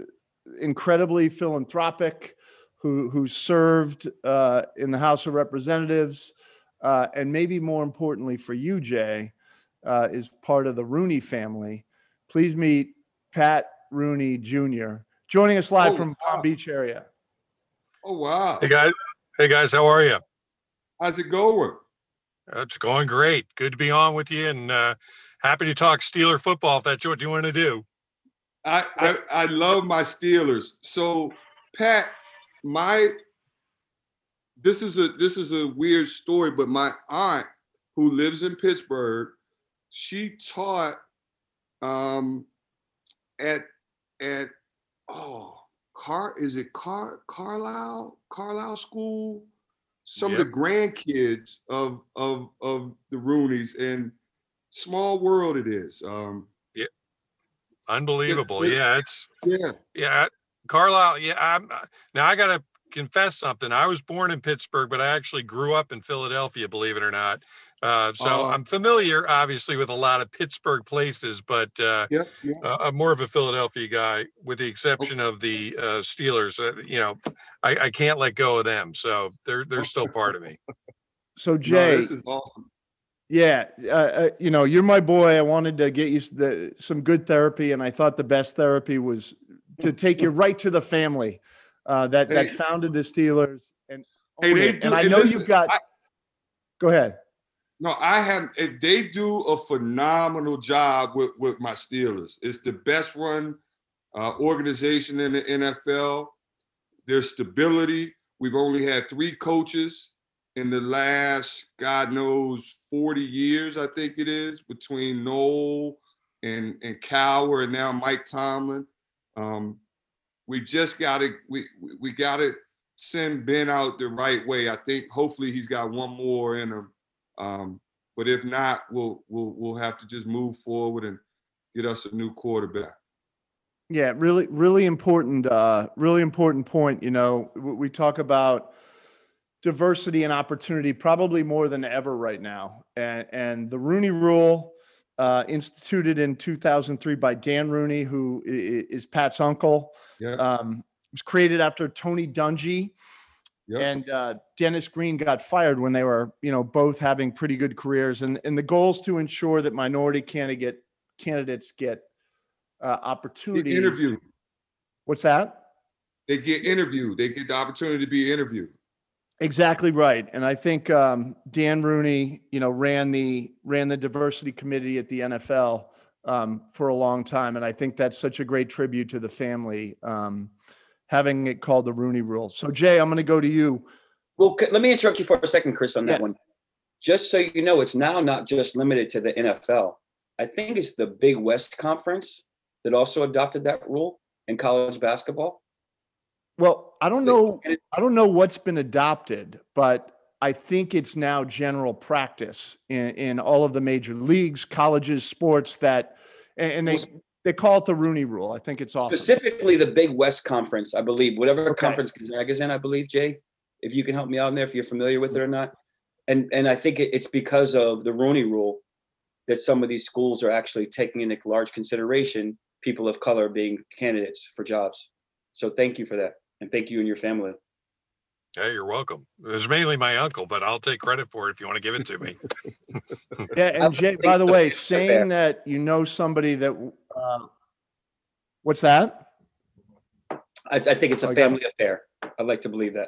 Speaker 4: incredibly philanthropic, who who served uh, in the House of Representatives, uh, and maybe more importantly for you, Jay, uh, is part of the Rooney family. Please meet Pat Rooney Junior, joining us live
Speaker 2: Oh,
Speaker 4: from Palm
Speaker 2: wow.
Speaker 4: Beach area.
Speaker 2: Oh, wow.
Speaker 5: Hey guys, hey guys, how are you?
Speaker 2: How's it going?
Speaker 5: It's going great. Good to be on with you, and uh, happy to talk Steeler football if that's what you want to do.
Speaker 2: I, I I love my Steelers. So, Pat, my this is a this is a weird story, but my aunt who lives in Pittsburgh, she taught um at at oh Car is it Car Carlisle Carlisle School, some of
Speaker 5: Yep.
Speaker 2: the grandkids of of of the Rooneys, and small world it is. Um,
Speaker 5: Unbelievable.
Speaker 2: it-
Speaker 5: Yeah, it's
Speaker 2: yeah.
Speaker 5: yeah, Carlisle. Yeah, I'm now I gotta confess something. I was born in Pittsburgh, but I actually grew up in Philadelphia, believe it or not. Uh, so
Speaker 2: Oh.
Speaker 5: I'm familiar, obviously, with a lot of Pittsburgh places, but uh,
Speaker 2: Yep. Yeah.
Speaker 5: uh, I'm more of a Philadelphia guy, with the exception of the uh, Steelers. Uh, you know, I, I can't let go of them, so they're they're still part of me.
Speaker 4: So
Speaker 2: No,
Speaker 4: Jay,
Speaker 2: this is awesome.
Speaker 4: yeah, uh, uh, you know, you're my boy. I wanted to get you s- the, some good therapy, and I thought the best therapy was to take you right to the family uh, that that
Speaker 2: Hey.
Speaker 4: founded the Steelers. And
Speaker 2: Hey,
Speaker 4: own
Speaker 2: they
Speaker 4: it.
Speaker 2: do.
Speaker 4: And I
Speaker 2: and
Speaker 4: know
Speaker 2: listen,
Speaker 4: you've got.
Speaker 2: I-
Speaker 4: Go ahead.
Speaker 2: no, I have. eh, They do a phenomenal job with with my Steelers. It's the best run uh, organization in the N F L. There's stability. We've only had three coaches in the last, God knows, forty years, I think it is, between Noel and, and Cowher and now Mike Tomlin. Um, we just got to we we got to send Ben out the right way. I think hopefully he's got one more in him. Um, but if not, we'll we'll we'll have to just move forward and get us a new quarterback.
Speaker 4: Yeah, really, really important, uh, really important point. You know, we, we talk about diversity and opportunity probably more than ever right now. And, and the Rooney Rule, uh, instituted in two thousand three by Dan Rooney, who is Pat's uncle,
Speaker 2: Yeah.
Speaker 4: um, was created after Tony Dungy
Speaker 2: Yep.
Speaker 4: and uh, Dennis Green got fired when they were, you know, both having pretty good careers. And, and the goal is to ensure that minority candidate candidates get uh, opportunities.
Speaker 2: Get interviewed.
Speaker 4: What's that?
Speaker 2: They get interviewed. They get the opportunity to be interviewed.
Speaker 4: Exactly right. And I think um, Dan Rooney, you know, ran the ran the diversity committee at the N F L um, for a long time. And I think that's such a great tribute to the family, um, having it called the Rooney Rule. So, Jay, I'm going to go to you.
Speaker 1: Well, c- let me interrupt you for a second, Chris, on that
Speaker 4: Yeah.
Speaker 1: one. Just so you know, it's now not just limited to the N F L. I think it's the Big West Conference that also adopted that rule in college basketball.
Speaker 4: Well, I don't know. I don't know what's been adopted, but I think it's now general practice in, in all of the major leagues, colleges, sports that, and, and they they call it the Rooney Rule. I think it's awesome.
Speaker 1: Specifically, the Big West Conference, I believe, whatever
Speaker 4: Okay.
Speaker 1: conference Gonzaga's in, I believe, Jay, if you can help me out in there, if you're familiar with it or not. And and I think it, it's because of the Rooney Rule that some of these schools are actually taking into large consideration people of color being candidates for jobs. So thank you for that. And thank you and your family.
Speaker 5: Hey, you're welcome. It was mainly my uncle, but I'll take credit for it if you want to give it to me.
Speaker 4: Yeah, and Jay, by the way, saying that you know somebody that, uh, what's that?
Speaker 1: I, I think it's a
Speaker 4: Okay.
Speaker 1: family affair. I'd like to believe that.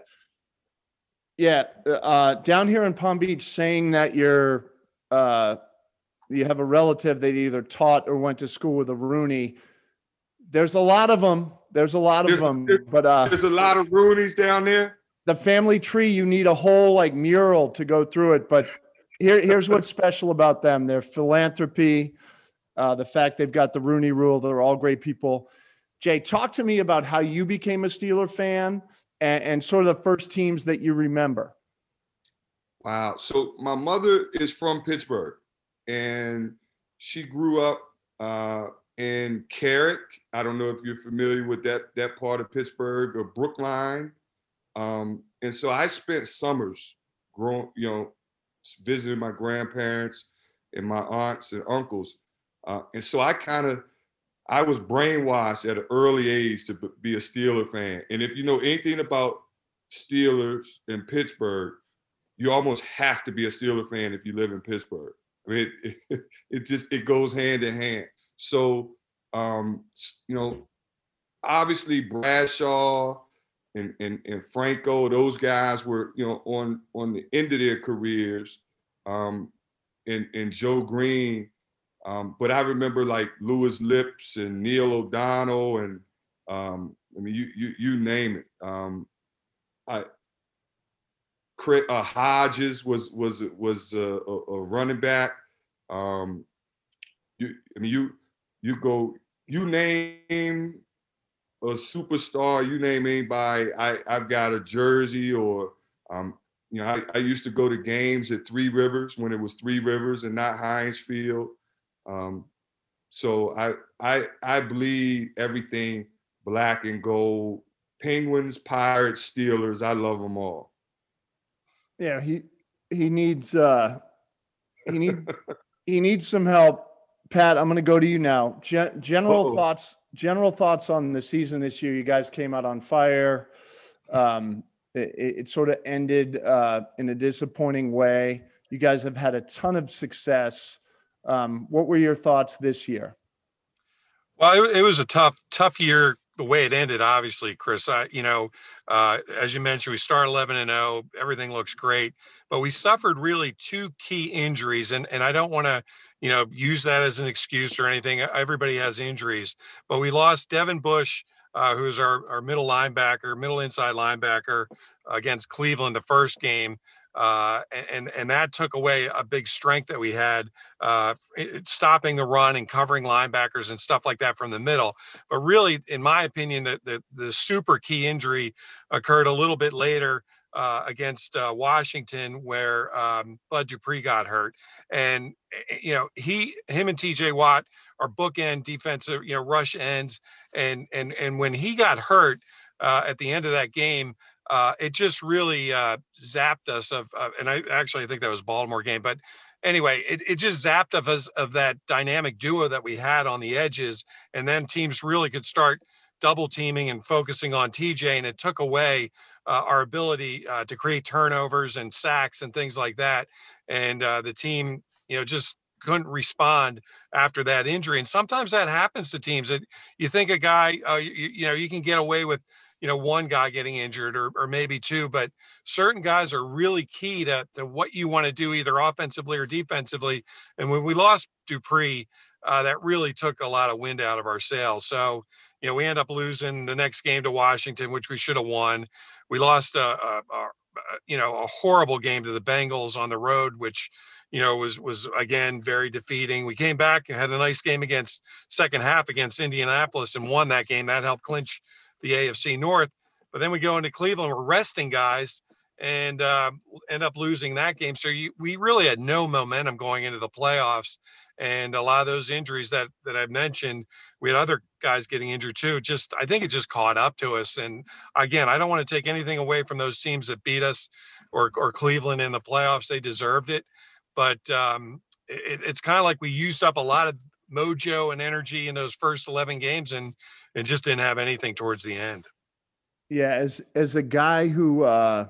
Speaker 4: Yeah, uh, down here in Palm Beach, saying that you're uh, you have a relative that either taught or went to school with a Rooney. There's a lot of them. There's a lot of
Speaker 2: There's-
Speaker 4: them,
Speaker 2: there-
Speaker 4: but uh,
Speaker 2: There's a lot of Rooneys down there.
Speaker 4: the family tree, you need a whole like mural to go through it. But here, here's what's special about them: their philanthropy, uh, the fact they've got the Rooney Rule. They're all great people. Jay, talk to me about how you became a Steeler fan and, and sort of the first teams that you remember.
Speaker 2: Wow. So my mother is from Pittsburgh, and she grew up uh, in Carrick. I don't know if you're familiar with that that part of Pittsburgh or Brookline. Um, and so I spent summers growing, you know, visiting my grandparents and my aunts and uncles. Uh, and so I kind of, I was brainwashed at an early age to b- be a Steeler fan. And if you know anything about Steelers in Pittsburgh, you almost have to be a Steeler fan if you live in Pittsburgh. I mean, it, it, it just, it goes hand in hand. So, um, you know, obviously Bradshaw and, and, and Franco, those guys were, you know, on, on the end of their careers, um, and, and Joe Green. Um, but I remember like Lewis Lips and Neil O'Donnell and, um, I mean, you, you, you name it. Um, I, Chris, uh, Hodges was was was a, a, a running back. Um, you, I mean, you you go, you name a superstar, you name anybody. I I've got a jersey, or um, you know, I, I used to go to games at Three Rivers when it was Three Rivers and not Heinz Field. Um, so I I I bleed everything black and gold. Penguins, Pirates, Steelers. I love them all.
Speaker 4: Yeah, he he needs uh he need he needs some help. Pat, I'm going to go to you now. Gen- general
Speaker 2: Uh-oh.
Speaker 4: thoughts general thoughts on the season this year. You guys came out on fire. Um it, it sort of ended uh in a disappointing way. You guys have had a ton of success. Um what were your thoughts this year?
Speaker 5: Well, it, it was a tough, tough year the way it ended, obviously, Chris. I, you know, uh, as you mentioned, we started eleven and oh, everything looks great, but we suffered really two key injuries. And, and I don't want to, you know, use that as an excuse or anything. Everybody has injuries, but we lost Devin Bush, uh, who's our, our middle linebacker, middle inside linebacker against Cleveland the first game. Uh, and and that took away a big strength that we had, uh, stopping the run and covering linebackers and stuff like that from the middle. But really, in my opinion, the the, the super key injury occurred a little bit later uh, against uh, Washington, where um, Bud Dupree got hurt, and you know he him and T J Watt are bookend defensive, you know, rush ends, and and and when he got hurt uh, at the end of that game. Uh, it just really uh, zapped us of, uh, and I actually I think that was Baltimore game, but anyway, it, it just zapped of us of that dynamic duo that we had on the edges, and then teams really could start double teaming and focusing on T J, and it took away uh, our ability uh, to create turnovers and sacks and things like that, and uh, the team, you know, just couldn't respond after that injury, and sometimes that happens to teams. That you think a guy, uh, you, you know, you can get away with. You know, one guy getting injured or, or maybe two, but certain guys are really key to, to what you want to do either offensively or defensively. And when we lost Dupree, uh, that really took a lot of wind out of our sails. So, you know, we end up losing the next game to Washington, which we should have won. We lost a, a, a you know, a horrible game to the Bengals on the road, which, you know, was, was again, very defeating. We came back and had a nice game against second half against Indianapolis and won that game. That helped clinch the A F C North, but then we go into Cleveland, we're resting guys and uh, end up losing that game. So you, we really had no momentum going into the playoffs, and a lot of those injuries that that I've mentioned, we had other guys getting injured too. Just I think it just caught up to us. And again, I don't want to take anything away from those teams that beat us or or Cleveland in the playoffs. They deserved it, but um, it, it's kind of like we used up a lot of mojo and energy in those first eleven games and and just didn't have anything towards the end.
Speaker 4: Yeah, as as a guy who uh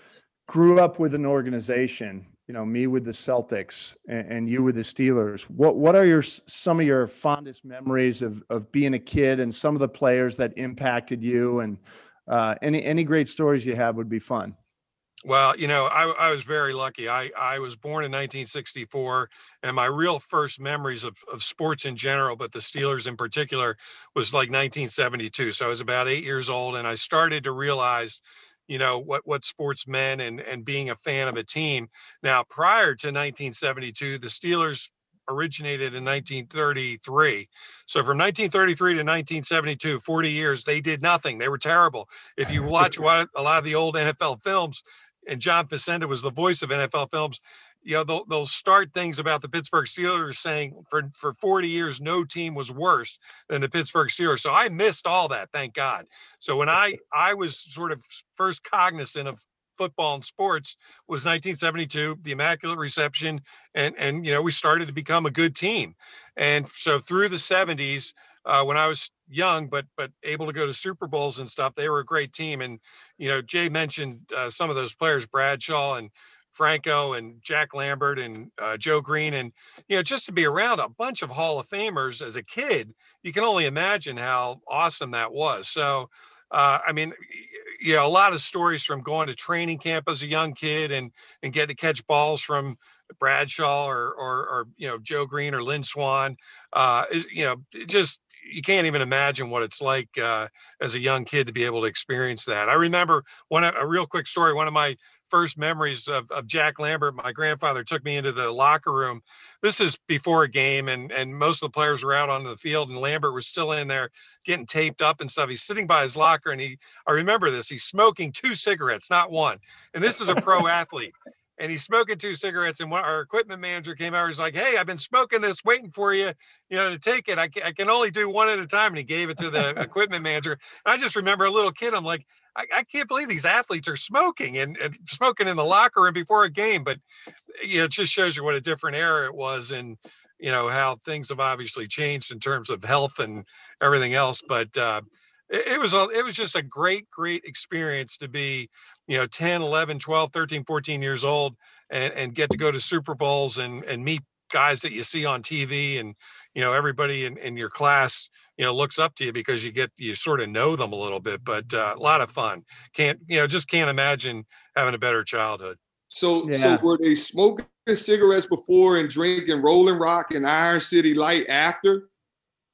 Speaker 4: grew up with an organization, you know, me with the Celtics and, and you with the Steelers, what what are your some of your fondest memories of of being a kid and some of the players that impacted you, and uh any any great stories you have would be fun.
Speaker 5: Well, you know, I, I was very lucky. I, I was born in nineteen sixty-four, and my real first memories of, of sports in general, but the Steelers in particular, was like nineteen seventy-two. So I was about eight years old, and I started to realize, you know, what, what sports meant and, and being a fan of a team. Now, prior to nineteen seventy-two, the Steelers originated in nineteen thirty-three. So from nineteen thirty-three to nineteen seventy-two, forty years, they did nothing. They were terrible. If you watch a lot of the old N F L films, and John Facenda was the voice of N F L films, you know, they'll, they'll start things about the Pittsburgh Steelers saying for, for forty years, no team was worse than the Pittsburgh Steelers. So I missed all that, thank God. So when I, I was sort of first cognizant of football and sports was nineteen seventy-two, the Immaculate Reception. And, and, you know, we started to become a good team. And so through the seventies, uh, when I was young, but, but able to go to Super Bowls and stuff, they were a great team. And, you know, Jay mentioned uh, some of those players, Bradshaw and Franco and Jack Lambert and uh, Joe Green. And, you know, just to be around a bunch of Hall of Famers as a kid, you can only imagine how awesome that was. So, uh, I mean, you know, a lot of stories from going to training camp as a young kid and, and getting to catch balls from Bradshaw or, or, or, you know, Joe Green or Lynn Swan, uh, you know, just, you can't even imagine what it's like uh, as a young kid to be able to experience that. I remember one, a real quick story. One of my first memories of, of Jack Lambert, my grandfather took me into the locker room. This is before a game, and, and most of the players were out onto the field, and Lambert was still in there getting taped up and stuff. He's sitting by his locker, and he, I remember this, he's smoking two cigarettes, not one. And this is a pro athlete. And he's smoking two cigarettes, and one, our equipment manager came out. He's like, "Hey, I've been smoking this, waiting for you, you know, to take it. I can, I can only do one at a time." And he gave it to the equipment manager. And I just remember a little kid. I'm like, I, I can't believe these athletes are smoking and, and smoking in the locker room before a game. But you know, it just shows you what a different era it was, and you know how things have obviously changed in terms of health and everything else. But uh, it, it was a, it was just a great, great experience to be, you know, ten, eleven, twelve, thirteen, fourteen years old and, and get to go to Super Bowls and, and meet guys that you see on T V, and, you know, everybody in, in your class, you know, looks up to you because you get, you sort of know them a little bit, but uh, a lot of fun. Can't, you know, just can't imagine having a better childhood.
Speaker 2: So,
Speaker 4: Yeah.
Speaker 2: so were they smoking cigarettes before and drinking Rolling Rock and Iron City Light after?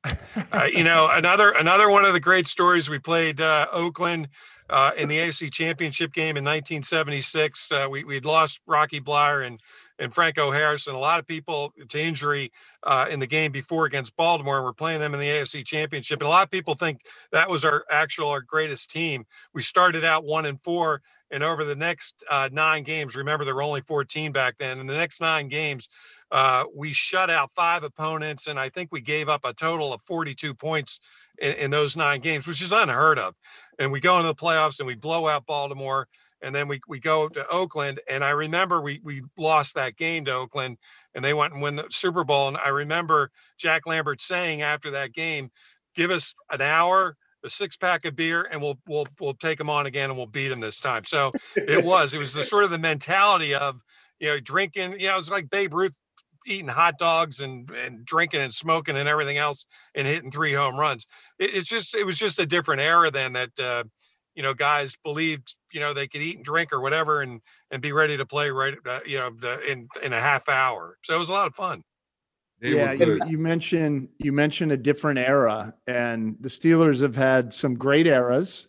Speaker 5: uh, you know, another another one of the great stories. We played uh, Oakland uh, in the A F C Championship game in nineteen seventy-six. Uh, we we'd lost Rocky Bleier and and Franco Harris and a lot of people to injury uh, in the game before against Baltimore. And we're playing them in the A F C Championship. And a lot of people think that was our actual our greatest team. We started out one and four, and over the next uh, nine games, remember there were only fourteen back then. In the next nine games, uh, we shut out five opponents, and I think we gave up a total of forty-two points in, in those nine games, which is unheard of. And we go into the playoffs and we blow out Baltimore. And then we we go to Oakland, and I remember we we lost that game to Oakland, and they went and win the Super Bowl. And I remember Jack Lambert saying after that game, "Give us an hour, a six pack of beer, and we'll we'll we'll take them on again, and we'll beat them this time." So it was it was the sort of the mentality of, you know, drinking. You know, it was like Babe Ruth eating hot dogs and and drinking and smoking and everything else and hitting three home runs. It, it's just it was just a different era then that. Uh, you know, guys believed, you know, they could eat and drink or whatever and, and be ready to play right, uh, you know, the, in, in a half hour. So it was a lot of fun.
Speaker 2: They
Speaker 4: yeah,
Speaker 2: were good.
Speaker 4: you, you mentioned you mentioned a different era, and the Steelers have had some great eras.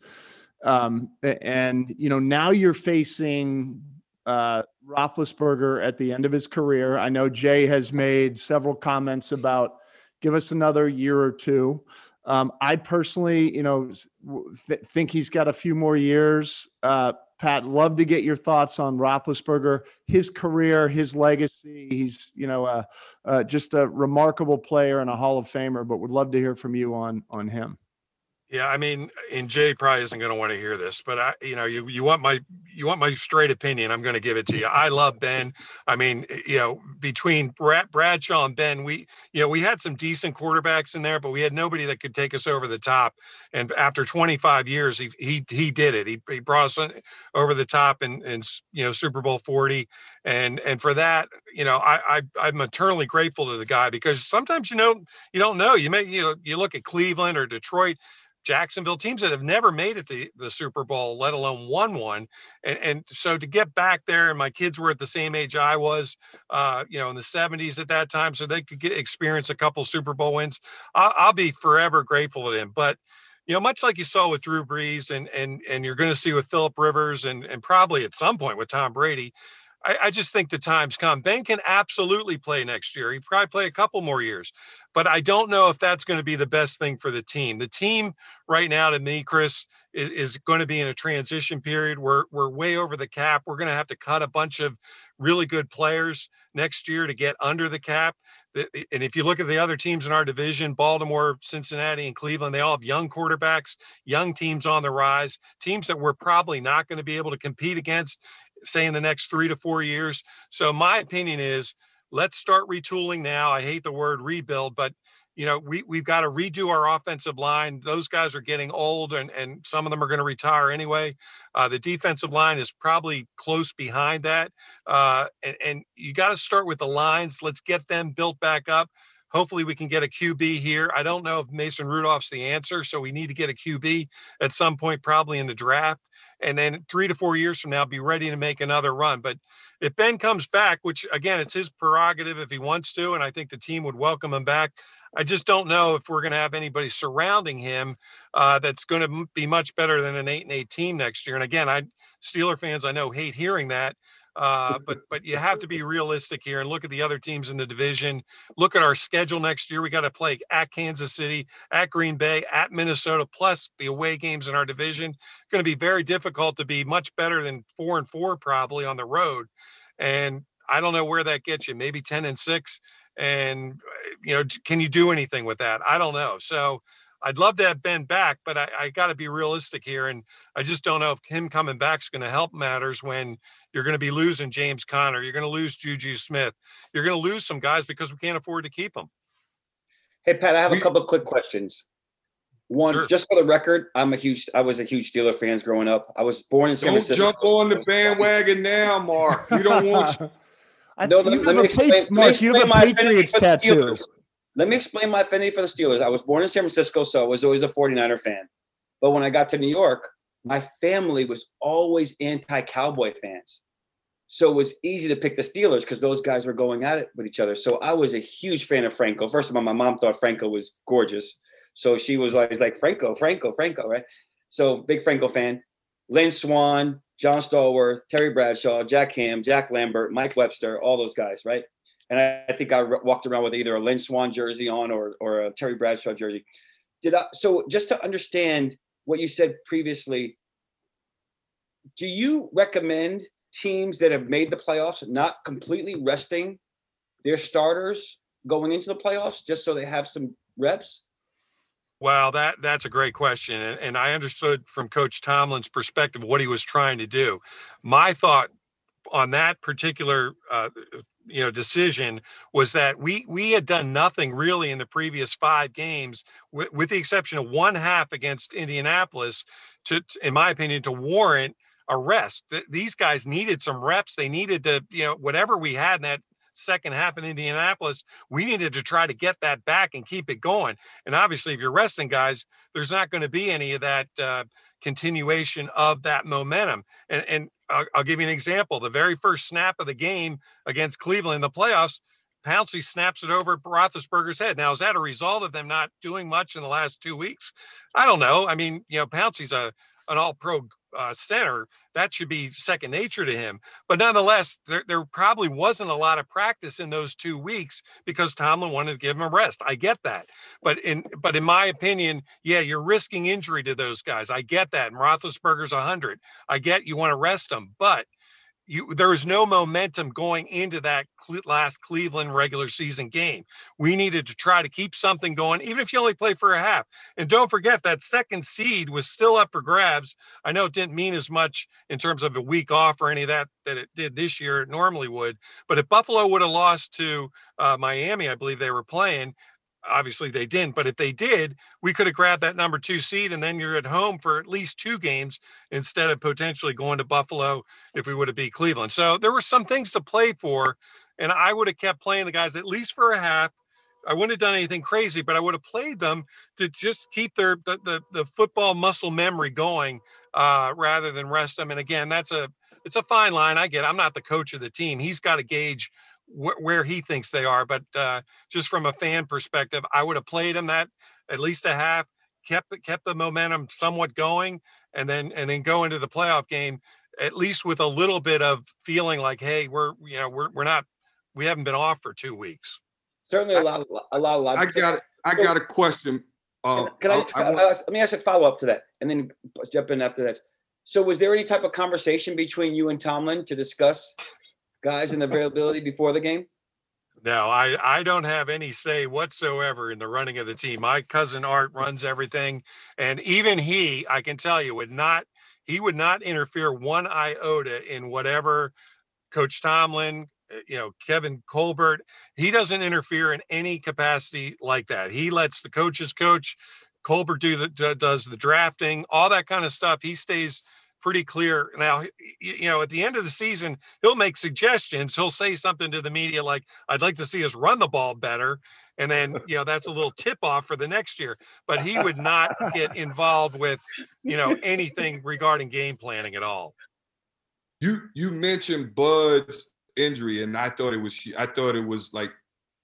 Speaker 4: Um, and you know, now you're facing uh, Roethlisberger at the end of his career. I know Jay has made several comments about give us another year or two. Um, I personally, you know, th- think he's got a few more years. Uh, Pat, love to get your thoughts on Roethlisberger, his career, his legacy. He's, you know, uh, uh, just a remarkable player and a Hall of Famer, but would love to hear from you on, on him.
Speaker 5: Yeah, I mean, and Jay probably isn't going to want to hear this, but I, you know, you you want my you want my straight opinion. I'm going to give it to you. I love Ben. I mean, you know, between Brad, Bradshaw and Ben, we, you know, we had some decent quarterbacks in there, but we had nobody that could take us over the top. And after twenty-five years, he he he did it. He he brought us over the top and and you know Super Bowl forty, and and for that, you know, I, I I'm eternally grateful to the guy because sometimes you know you don't know. You may you know you look at Cleveland or Detroit. Jacksonville, teams that have never made it to the Super Bowl, let alone won one. And, and so to get back there, and my kids were at the same age I was, uh, you know, in the seventies at that time, so they could get experience a couple Super Bowl wins. I'll, I'll be forever grateful to them. But, you know, much like you saw with Drew Brees and and and you're going to see with Phillip Rivers and and probably at some point with Tom Brady, I, I just think the time's come. Ben can absolutely play next year. He probably play a couple more years. But I don't know if that's going to be the best thing for the team. The team right now, to me, Chris, is, is going to be in a transition period. We're we're way over the cap. We're going to have to cut a bunch of really good players next year to get under the cap. And if you look at the other teams in our division, Baltimore, Cincinnati, and Cleveland, they all have young quarterbacks, young teams on the rise, teams that we're probably not going to be able to compete against, say, in the next three to four years. So my opinion is, let's start retooling now. I hate the word rebuild, but you know, we, we've got to redo our offensive line. Those guys are getting old and, and some of them are going to retire anyway. Uh, the defensive line is probably close behind that. Uh, and, and you got to start with the lines. Let's get them built back up. Hopefully we can get a Q B here. I don't know if Mason Rudolph's the answer, so we need to get a Q B at some point, probably in the draft. And then three to four years from now, be ready to make another run. But if Ben comes back, which, again, it's his prerogative if he wants to, and I think the team would welcome him back, I just don't know if we're going to have anybody surrounding him uh, that's going to be much better than an eight and eight team next year. And again, I Steeler fans, I know, hate hearing that. Uh, but but you have to be realistic here and look at the other teams in the division. Look at our schedule next year. We got to play at Kansas City, at Green Bay, at Minnesota, plus the away games in our division. It's going to be very difficult to be much better than four and four probably on the road. And I don't know where that gets you. Maybe ten and six. And you know, can you do anything with that? I don't know. So I'd love to have Ben back, but I, I got to be realistic here. And I just don't know if him coming back is going to help matters when you're going to be losing James Conner. You're going to lose Juju Smith. You're going to lose some guys because we can't afford to keep them.
Speaker 1: Hey, Pat, I have a couple of quick questions. One,
Speaker 5: Sure.
Speaker 1: just for the record, I'm a huge, I was a huge Steeler fan growing up. I was born in San
Speaker 2: Don't
Speaker 1: Francisco.
Speaker 2: jump on the bandwagon now, Mark. We don't want you.
Speaker 4: I,
Speaker 1: No,
Speaker 4: you
Speaker 1: let,
Speaker 4: have
Speaker 1: let
Speaker 4: a
Speaker 1: me explain,
Speaker 4: pa-
Speaker 1: let me
Speaker 4: Mark, you have
Speaker 1: explain
Speaker 4: a
Speaker 1: my affinity
Speaker 4: Patriots
Speaker 1: for the
Speaker 4: tattoo.
Speaker 1: Steelers. Let me explain my affinity for the Steelers. I was born in San Francisco, so I was always a forty-niner fan. But when I got to New York, my family was always anti-Cowboy fans. So it was easy to pick the Steelers because those guys were going at it with each other. So I was a huge fan of Franco. First of all, my mom thought Franco was gorgeous. So she was always like, Franco, Franco, Franco, right? So big Franco fan. Lynn Swan, John Stallworth, Terry Bradshaw, Jack Ham, Jack Lambert, Mike Webster, all those guys, right? And I, I think I re- walked around with either a Lynn Swan jersey on or, or a Terry Bradshaw jersey. Did I, so just to understand what you said previously, do you recommend teams that have made the playoffs not completely resting their starters going into the playoffs just so they have some reps?
Speaker 5: Well, that that's a great question. And, and I understood from Coach Tomlin's perspective what he was trying to do. My thought on that particular uh, you know decision was that we we had done nothing really in the previous five games, w- with the exception of one half against Indianapolis, to, in my opinion, to warrant a rest. Th- these guys needed some reps. They needed to, you know, whatever we had in that second half in Indianapolis, we needed to try to get that back and keep it going. And obviously, if you're resting guys, there's not going to be any of that uh, continuation of that momentum. And, and I'll, I'll give you an example. The very first snap of the game against Cleveland in the playoffs, Pouncey snaps it over Roethlisberger's head. Now, is that a result of them not doing much in the last two weeks? I don't know. I mean, you know, Pouncey's a an all-pro uh, center. That should be second nature to him. But nonetheless, there, there probably wasn't a lot of practice in those two weeks because Tomlin wanted to give him a rest. I get that. But in but in my opinion, yeah, you're risking injury to those guys. I get that. And Roethlisberger's one hundred. I get you want to rest them. But You, there was no momentum going into that last Cleveland regular season game. We needed to try to keep something going, even if you only play for a half. And don't forget that second seed was still up for grabs. I know it didn't mean as much in terms of a week off or any of that that it did this year. It normally would. But if Buffalo would have lost to uh, Miami, I believe they were playing, obviously they didn't, but if they did, we could have grabbed that number two seed, and then you're at home for at least two games instead of potentially going to Buffalo if we would have beat Cleveland. So there were some things to play for, and I would have kept playing the guys at least for a half. I wouldn't have done anything crazy, but I would have played them to just keep their the the, the football muscle memory going uh, rather than rest them. And again, that's a it's a fine line. I get it. I'm not the coach of the team. He's got to gauge wh- where he thinks they are. But uh, just from a fan perspective, I would have played them that at least a half, kept the, kept the momentum somewhat going, and then and then go into the playoff game at least with a little bit of feeling like, hey, we're you know we're we're not we haven't been off for two weeks.
Speaker 1: Certainly a lot, a lot, a lot.
Speaker 2: I got it. I got a question. Uh,
Speaker 1: Can, can I,
Speaker 2: I, I
Speaker 1: I,
Speaker 2: want,
Speaker 1: let me ask a follow up to that, and then jump in after that. So, was there any type of conversation between you and Tomlin to discuss guys and availability before the game?
Speaker 5: No, I, I don't have any say whatsoever in the running of the team. My cousin Art runs everything. And even he, I can tell you, would not, he would not interfere one iota in whatever Coach Tomlin, you know, Kevin Colbert, he doesn't interfere in any capacity like that. He lets the coaches coach. Colbert do the, does the drafting, all that kind of stuff. He stays pretty clear. Now, you know, at the end of the season, he'll make suggestions. He'll say something to the media like, I'd like to see us run the ball better. And then, you know, that's a little tip off for the next year. But he would not get involved with, you know, anything regarding game planning at all.
Speaker 2: You you mentioned Bud's injury, and I thought it was I thought it was like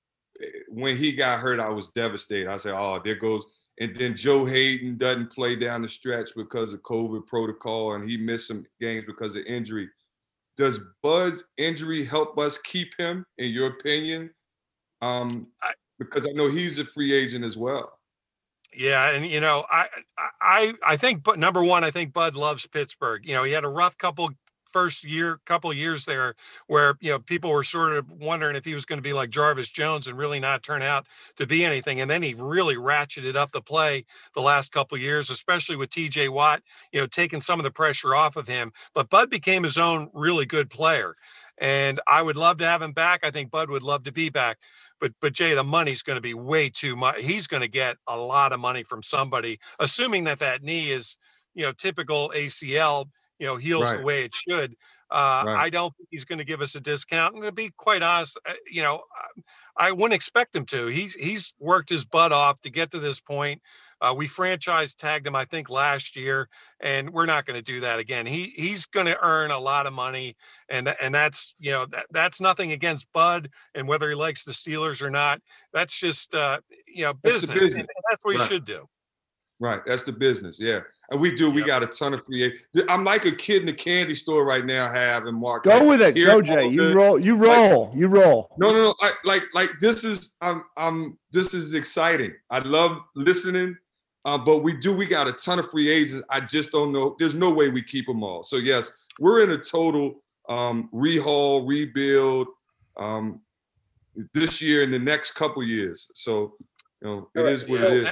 Speaker 2: when he got hurt, I was devastated. I said, oh, there goes. And then Joe Hayden doesn't play down the stretch because of COVID protocol, and he missed some games because of injury. Does Bud's injury help us keep him, in your opinion? Um, because I know he's a free agent as well.
Speaker 5: Yeah, and you know, I I I think, but number one, I think Bud loves Pittsburgh. You know, he had a rough couple first year, couple of years there where, you know, people were sort of wondering if he was going to be like Jarvis Jones and really not turn out to be anything. And then he really ratcheted up the play the last couple of years, especially with T J Watt, you know, taking some of the pressure off of him. But Bud became his own really good player. And I would love to have him back. I think Bud would love to be back. But, but Jay, the money's going to be way too much. He's going to get a lot of money from somebody, assuming that that knee is, you know, typical A C L, you know, heals
Speaker 2: Right.
Speaker 5: the way it should. Uh,
Speaker 2: Right.
Speaker 5: I don't think he's going to give us a discount. And to be quite honest, uh, you know, I, I wouldn't expect him to. He's he's worked his butt off to get to this point. Uh, we franchise tagged him, I think, last year, and we're not going to do that again. He he's going to earn a lot of money, and and that's you know that, that's nothing against Bud and whether he likes the Steelers or not. That's just uh, you know
Speaker 2: That's the
Speaker 5: business,
Speaker 2: business.
Speaker 5: and that's what
Speaker 2: Right.
Speaker 5: he should do.
Speaker 2: Right. That's the business. Yeah. And we do. We
Speaker 5: Yep.
Speaker 2: got a ton of free agents. I'm like a kid in the candy store right now, having Mark.
Speaker 4: Go
Speaker 2: like,
Speaker 4: with it.
Speaker 2: here
Speaker 4: Go,
Speaker 2: all
Speaker 4: Jay. You
Speaker 2: the-
Speaker 4: roll. You roll. You roll.
Speaker 2: No, no, no. I, like, like this is, I'm, I'm, this is exciting. I love listening, uh, but we do, we got a ton of free agents. I just don't know. There's no way we keep them all. So yes, we're in a total um, rehaul, rebuild um, this year and the next couple years. So, you know, it
Speaker 1: All right,
Speaker 2: is what
Speaker 1: so-
Speaker 2: it is.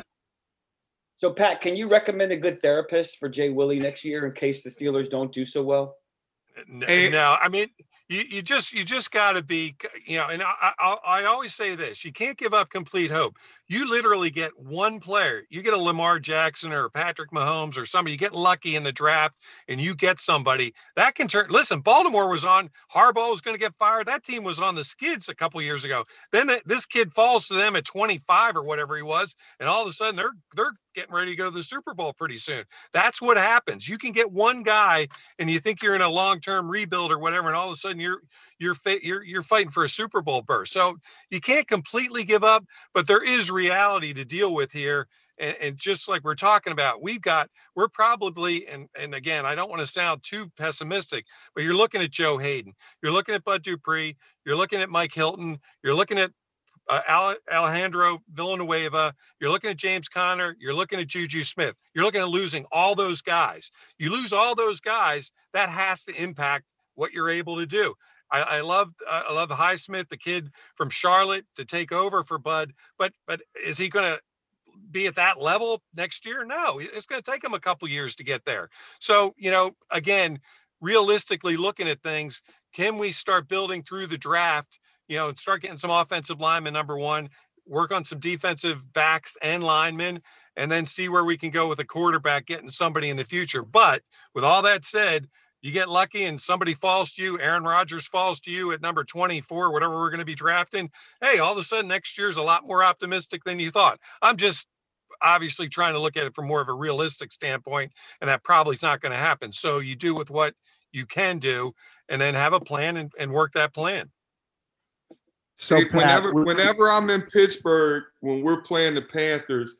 Speaker 1: So, Pat, can you recommend a good therapist for Jay Willie next year in case the Steelers don't do so well?
Speaker 5: N-
Speaker 2: And-
Speaker 5: no, I mean, you, you just you just got to be, you know, and I, I I always say this: you can't give up complete hope. You literally get one player. You get a Lamar Jackson or a Patrick Mahomes or somebody. You get lucky in the draft, and you get somebody that can turn. Listen, Baltimore was on. Harbaugh was going to get fired. That team was on the skids a couple years ago. Then th- this kid falls to them at twenty-five or whatever he was, and all of a sudden they're they're getting ready to go to the Super Bowl pretty soon. That's what happens. You can get one guy, and you think you're in a long-term rebuild or whatever, and all of a sudden you're you're fa- you're you're fighting for a Super Bowl berth. So you can't completely give up, but there is reality to deal with here. And, and just like we're talking about, we've got we're probably and and again, I don't want to sound too pessimistic, but you're looking at Joe Hayden, you're looking at Bud Dupree, you're looking at Mike Hilton, you're looking at uh, Ale- Alejandro Villanueva, you're looking at James Conner, you're looking at Juju Smith, you're looking at losing all those guys. You lose all those guys, that has to impact what you're able to do. I, I love uh, I love Highsmith, the kid from Charlotte, to take over for Bud, but but is he going to be at that level next year? No, it's going to take him a couple years to get there. So, you know, again, realistically looking at things, can we start building through the draft, you know, and start getting some offensive linemen, number one, work on some defensive backs and linemen, and then see where we can go with a quarterback, getting somebody in the future. But with all that said, you get lucky and somebody falls to you, Aaron Rodgers falls to you at number twenty-four, whatever we're going to be drafting. Hey, all of a sudden next year's a lot more optimistic than you thought. I'm just obviously trying to look at it from more of a realistic standpoint, and that probably is not going to happen. So you do with what you can do, and then have a plan and, and work that plan.
Speaker 4: So
Speaker 2: Hey,
Speaker 4: Pat,
Speaker 2: whenever
Speaker 4: we-
Speaker 2: whenever I'm in Pittsburgh, when we're playing the Panthers,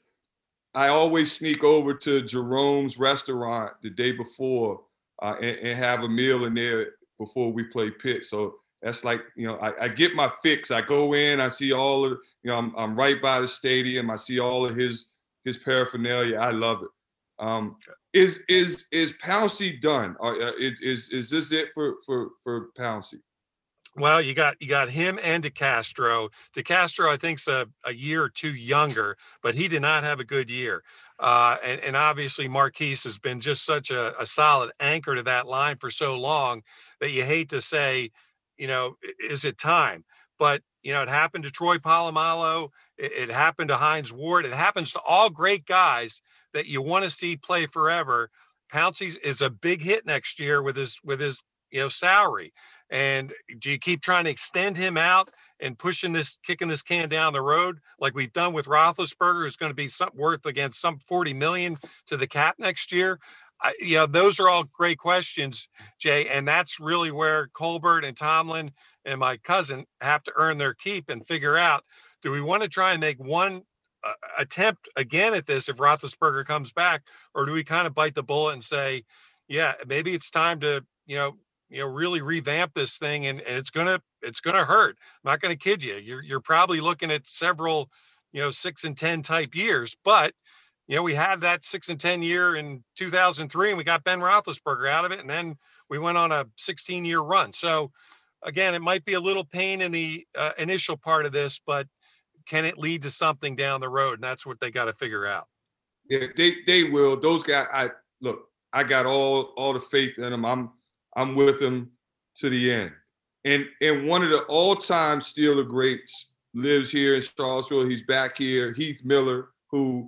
Speaker 2: I always sneak over to Jerome's restaurant the day before uh, and, and have a meal in there before we play Pitt. So that's like, you know, I, I get my fix. I go in, I see all of, you know, I'm, I'm right by the stadium. I see all of his his paraphernalia. I love it. Um, is is is Pouncey done? Or, uh, is is this it for for for Pouncey?
Speaker 5: Well, you got you got him and DeCastro. DeCastro, I think's a, a year or two younger, but he did not have a good year. Uh, and, and obviously Marquise has been just such a, a solid anchor to that line for so long that you hate to say, you know, is it time? But, you know, it happened to Troy Polamalu. It, it happened to Hines Ward. It happens to all great guys that you want to see play forever. Pouncey is a big hit next year with his with his you know salary. And do you keep trying to extend him out and pushing this, kicking this can down the road like we've done with Roethlisberger, who's going to be something worth against some forty million to the cap next year? I, you know, those are all great questions, Jay. And that's really where Colbert and Tomlin and my cousin have to earn their keep and figure out, do we want to try and make one uh, attempt again at this if Roethlisberger comes back, or do we kind of bite the bullet and say, yeah, maybe it's time to, you know, you know, really revamp this thing, and, and it's gonna it's gonna hurt. I'm not gonna kid you. You're you're probably looking at several, you know, six and ten type years. But you know, we had that six and ten year in two thousand three, and we got Ben Roethlisberger out of it, and then we went on a sixteen year run. So again, it might be a little pain in the uh, initial part of this, but can it lead to something down the road? And that's what they got to figure out.
Speaker 2: Yeah, they they will. Those guys. I look. I got all all the faith in them. I'm. I'm with him to the end. And and one of the all-time Steeler greats lives here in Charlottesville. He's back here. Heath Miller, who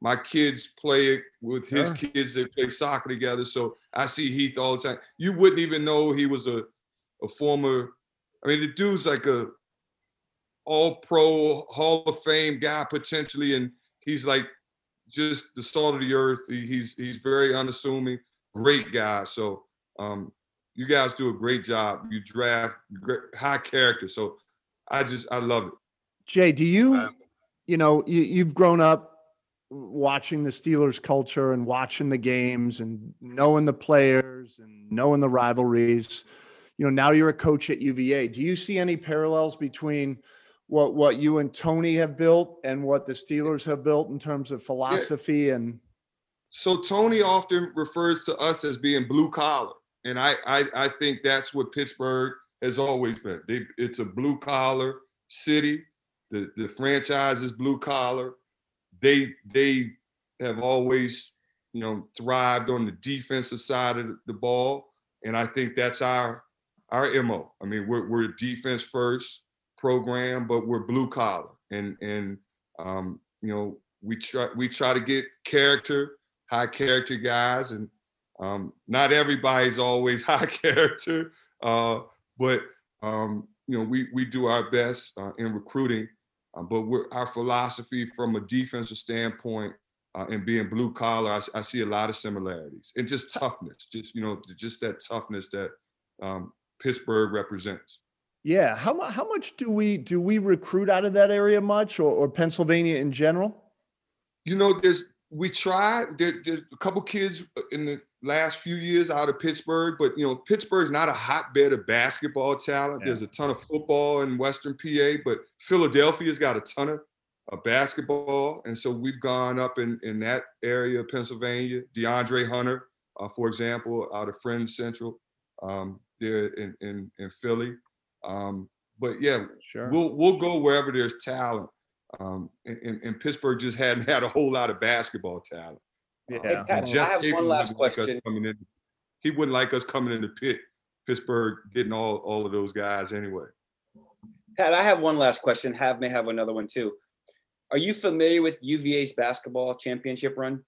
Speaker 2: my kids play it with his
Speaker 4: Sure.
Speaker 2: kids. They play soccer together. So I see Heath all the time. You wouldn't even know he was a, a former, I mean, the dude's like a all pro Hall of Fame guy potentially. And he's like just the salt of the earth. He, he's, he's very unassuming, great guy. So um, you guys do a great job. You draft great, high character. So I just, I love it.
Speaker 4: Jay, do you,
Speaker 5: Uh,
Speaker 4: you know, you, you've grown up watching the Steelers culture and watching the games and knowing the players and knowing the rivalries. You know, now you're a coach at U V A. Do you see any parallels between what, what you and Tony have built and what the Steelers have built in terms of philosophy? And
Speaker 2: So Tony often refers to us as being blue collar. And I, I, I think that's what Pittsburgh has always been. They, it's a blue collar city. The, the franchise is blue collar. They, they have always, you know, thrived on the defensive side of the ball. And I think that's our, our M O. I mean, we're, we're a defense first program, but we're blue collar. And, and um, you know, we try, we try to get character, high character guys. And um, not everybody's always high character, uh, but, um, you know, we, we do our best uh, in recruiting. Uh, but we're, our philosophy from a defensive standpoint uh, and being blue collar, I, I see a lot of similarities and just toughness, just, you know, just that toughness that um, Pittsburgh represents.
Speaker 4: yeah, how, mu- how much do we, do we recruit out of that area much, or, or Pennsylvania in general?
Speaker 2: You know, there's, we tried, there, there's a couple kids in the last few years out of Pittsburgh, but, you know, Pittsburgh's not a hotbed of basketball talent.
Speaker 4: Yeah.
Speaker 2: There's a ton of football in Western P A, but Philadelphia's got a ton of uh, basketball. And so we've gone up in, in that area of Pennsylvania. DeAndre Hunter, uh, for example, out of Friends Central, um, there in, in, in Philly. Um, but yeah,
Speaker 4: Sure.
Speaker 2: we'll, we'll go wherever there's talent. Um, and, and Pittsburgh just hadn't had a whole lot of basketball talent.
Speaker 4: Yeah.
Speaker 1: Hey,
Speaker 2: And
Speaker 1: Pat,
Speaker 2: Jeff
Speaker 1: I have
Speaker 2: Capel
Speaker 1: one last
Speaker 2: wouldn't like us
Speaker 1: question.
Speaker 2: coming in- he wouldn't like us coming into Pitt, Pittsburgh, getting all, all of those guys anyway.
Speaker 1: Pat, I have one last question. Have may have another one too. Are you familiar with U V A's basketball championship run?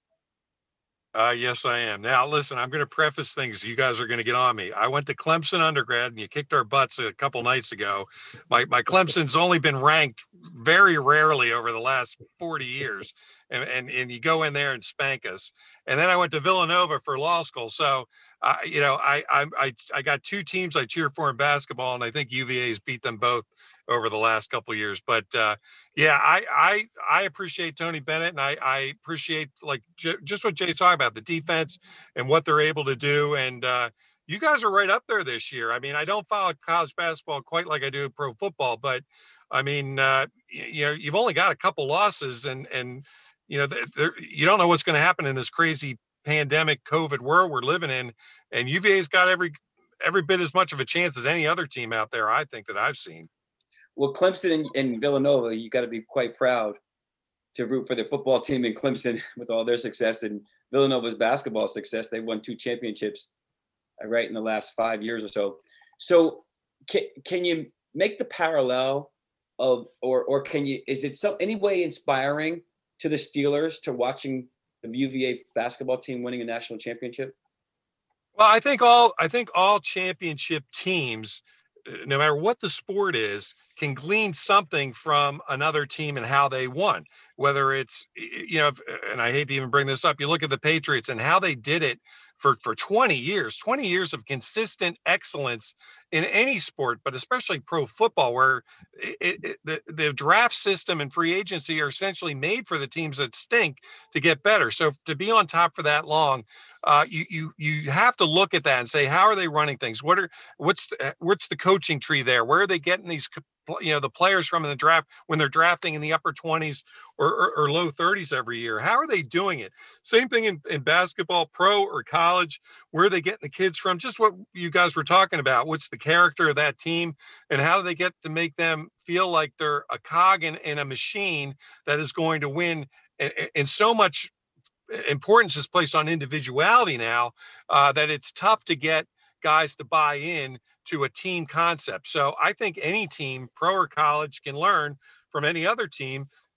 Speaker 5: Uh, yes, I am. Now, listen, I'm going to preface things. You guys are going to get on me. I went to Clemson undergrad, and you kicked our butts a couple nights ago. My my Clemson's only been ranked very rarely over the last forty years, and and and you go in there and spank us. And then I went to Villanova for law school. So, uh, you know, I I I I got two teams I cheer for in basketball, and I think U V A's beat them both over the last couple of years. But uh, yeah, I, I I appreciate Tony Bennett, and I, I appreciate like j- just what Jay's talking about, the defense and what they're able to do. And uh, you guys are right up there this year. I mean, I don't follow college basketball quite like I do pro football, but I mean, uh, you, you know, you've only got a couple losses, and and you know, th- there, you don't know what's going to happen in this crazy pandemic COVID world we're living in. And U V A's got every every bit as much of a chance as any other team out there, I think, that I've seen.
Speaker 1: Well, Clemson and, and Villanova, you got to be quite proud to root for the football team in Clemson with all their success and Villanova's basketball success. They won two championships uh, right in the last five years or so. So can, can you make the parallel of, or or can you, is it some any way inspiring to the Steelers to watching the U V A basketball team winning a national championship?
Speaker 5: Well, I think all I think all championship teams, uh, no matter what the sport is, can glean something from another team and how they won. Whether it's, you know, and I hate to even bring this up, you look at the Patriots and how they did it for for twenty years, twenty years of consistent excellence in any sport, but especially pro football, where it, it, the, the draft system and free agency are essentially made for the teams that stink to get better. So to be on top for that long, uh, you you you have to look at that and say, how are they running things? What are what's the, what's the coaching tree there? Where are they getting these, you know, the players from in the draft when they're drafting in the upper twenties or, or, or low thirties every year? How are they doing it? Same thing in, in basketball, pro or college. Where are they getting the kids from? Just what you guys were talking about. What's the character of that team, and how do they get to make them feel like they're a cog in, in a machine that is going to win? And, and so much importance is placed on individuality now uh, that it's tough to get guys to buy in to a team concept. So I think any team, pro or college, can learn from any other team,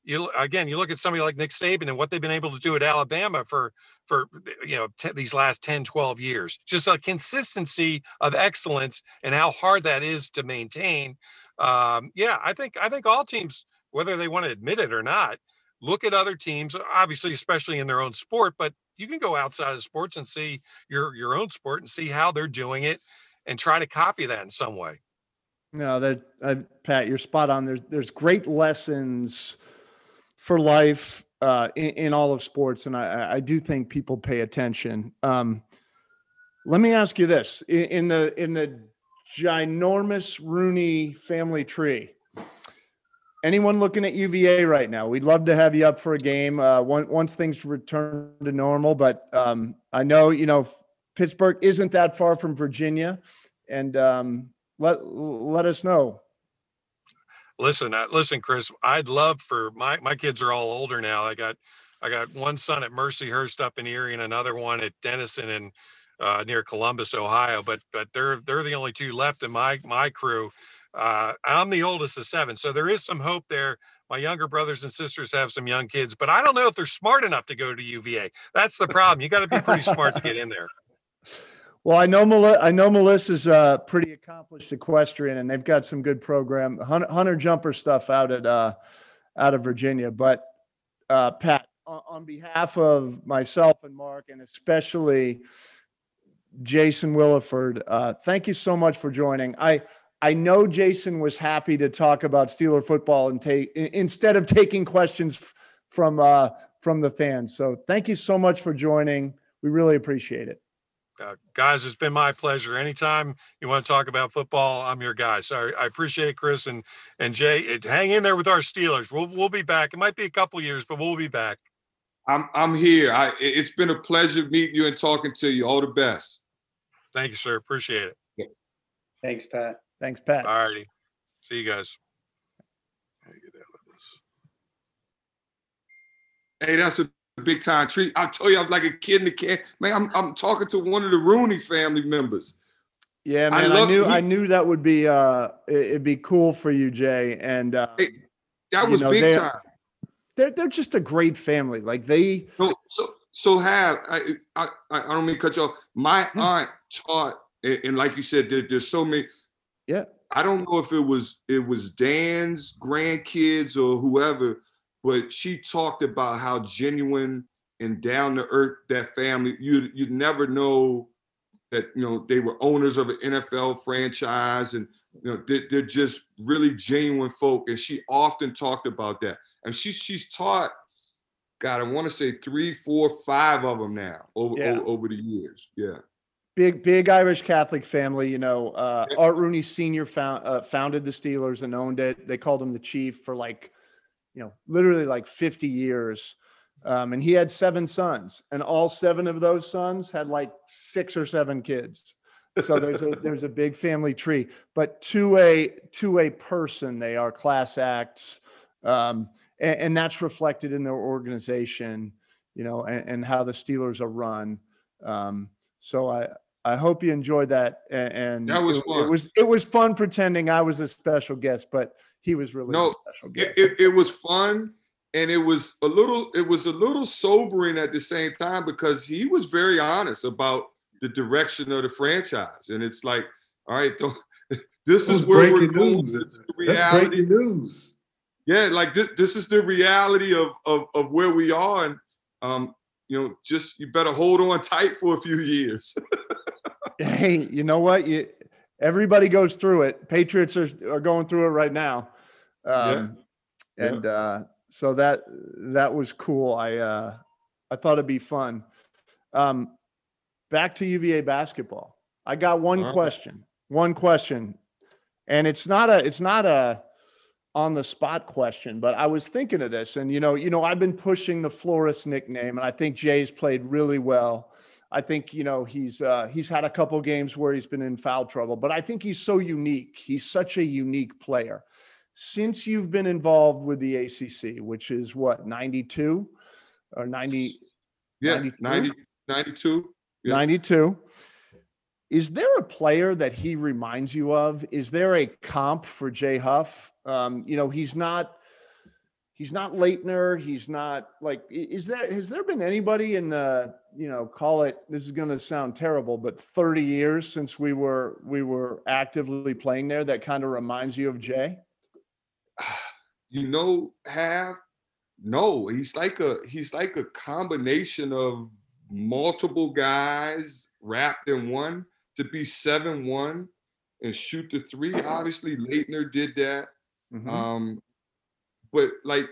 Speaker 5: you again, you look at somebody like Nick Saban and what they've been able to do at Alabama for for you know t- these last ten, twelve years. Just a consistency of excellence and how hard that is to maintain. Um, yeah, I think I think all teams, whether they want to admit it or not, look at other teams, obviously, especially in their own sport, but you can go outside of sports and see your your own sport and see how they're doing it and try to copy that in some way.
Speaker 4: No, that uh, Pat, you're spot on. There's there's great lessons for life uh, in, in all of sports, and I, I do think people pay attention. Um, let me ask you this: in, in the in the ginormous Rooney family tree, anyone looking at U V A right now? We'd love to have you up for a game uh, once things return to normal. But um, I know you know Pittsburgh isn't that far from Virginia, and um, let let us know.
Speaker 5: Listen, uh, listen, Chris. I'd love for my my kids are all older now. I got I got one son at Mercyhurst up in Erie and another one at Denison and uh, near Columbus, Ohio. But but they're they're the only two left in my my crew. Uh, I'm the oldest of seven, so there is some hope there. My younger brothers and sisters have some young kids, but I don't know if they're smart enough to go to U V A. That's the problem. You got to be pretty smart to get in there.
Speaker 4: Well, I know Mel- I know Melissa's a pretty accomplished equestrian, and they've got some good program hunter, hunter jumper stuff out at uh, out of Virginia. But uh, Pat, on, on behalf of myself and Mark, and especially Jason Williford, uh, thank you so much for joining. I I know Jason was happy to talk about Steeler football and take instead of taking questions from uh, from the fans. So thank you so much for joining. We really appreciate it.
Speaker 5: Uh, guys, it's been my pleasure. Anytime you want to talk about football, I'm your guy. So I, I appreciate it, Chris and and Jay. It, hang in there with our Steelers. We'll we'll be back. It might be a couple years, but we'll be back.
Speaker 2: I'm I'm here. I, it's been a pleasure meeting you and talking to you. All the best.
Speaker 5: Thank you, sir. Appreciate it.
Speaker 1: Thanks, Pat.
Speaker 4: Thanks, Pat.
Speaker 5: All righty. See you guys.
Speaker 2: Hey, that's a big time treat. I told you I'm like a kid in the can. Man, I'm I'm talking to one of the Rooney family members.
Speaker 4: Yeah, man. I, I knew he, I knew that would be uh it'd be cool for you, Jay. And uh,
Speaker 2: hey, that was know, big
Speaker 4: they're,
Speaker 2: time.
Speaker 4: They're they're just a great family. Like they
Speaker 2: so so so have I I, I don't mean to cut you off. My aunt taught, and, and like you said, there, there's so many.
Speaker 4: Yeah.
Speaker 2: I don't know if it was it was Dan's grandkids or whoever. But she talked about how genuine and down to earth that family. You you'd never know that you know they were owners of an N F L franchise, and you know they're, they're just really genuine folk. And she often talked about that. And she she's taught, God, I want to say three, four, five of them now over yeah. over, over the years. Yeah.
Speaker 4: Big big Irish Catholic family. You know, uh, yeah. Art Rooney Senior found uh, founded the Steelers and owned it. They called him the Chief for like. You know, literally like fifty years. Um, and he had seven sons, and all seven of those sons had like six or seven kids. So there's a, there's a big family tree, but to a, to a person, they are class acts. Um, and, and that's reflected in their organization, you know, and, and how the Steelers are run. Um, so I, I hope you enjoyed that. And, and
Speaker 2: that was
Speaker 4: it,
Speaker 2: fun.
Speaker 4: It was, it was fun pretending I was a special guest, but he was really
Speaker 2: no,
Speaker 4: a special guest.
Speaker 2: It, it, it was fun, and it was a little it was a little sobering at the same time because he was very honest about the direction of the franchise, and it's like, all right, this is where we're going. This is the reality.
Speaker 3: That's breaking news.
Speaker 2: Yeah, like this, this is the reality of, of of where we are, and um, you know, just you better hold on tight for a few years.
Speaker 4: Hey, you know what? You. Everybody goes through it. Patriots are, are going through it right now. Um, yeah. And yeah. Uh, so that that was cool. I uh, I thought it'd be fun. Um, back to U V A basketball. I got one All question. Right. One question. And it's not a it's not a on the spot question, but I was thinking of this. And you know, you know, I've been pushing the Flores nickname, and I think Jay's played really well. I think, you know, he's uh, he's had a couple games where he's been in foul trouble, but I think he's so unique. He's such a unique player. Since you've been involved with the A C C, which is what, ninety-two or ninety?
Speaker 2: Yeah, ninety, ninety-two. Yeah.
Speaker 4: ninety-two. Is there a player that he reminds you of? Is there a comp for Jay Huff? Um, you know, he's not he's not Leitner. He's not like, is there, has there been anybody in the, you know, call it, this is going to sound terrible, but thirty years since we were, we were actively playing there that kind of reminds you of Jay?
Speaker 2: You know, have, no, he's like a, he's like a combination of multiple guys wrapped in one. To be seven one and shoot the three. Obviously, Leitner did that. Mm-hmm. Um, but like,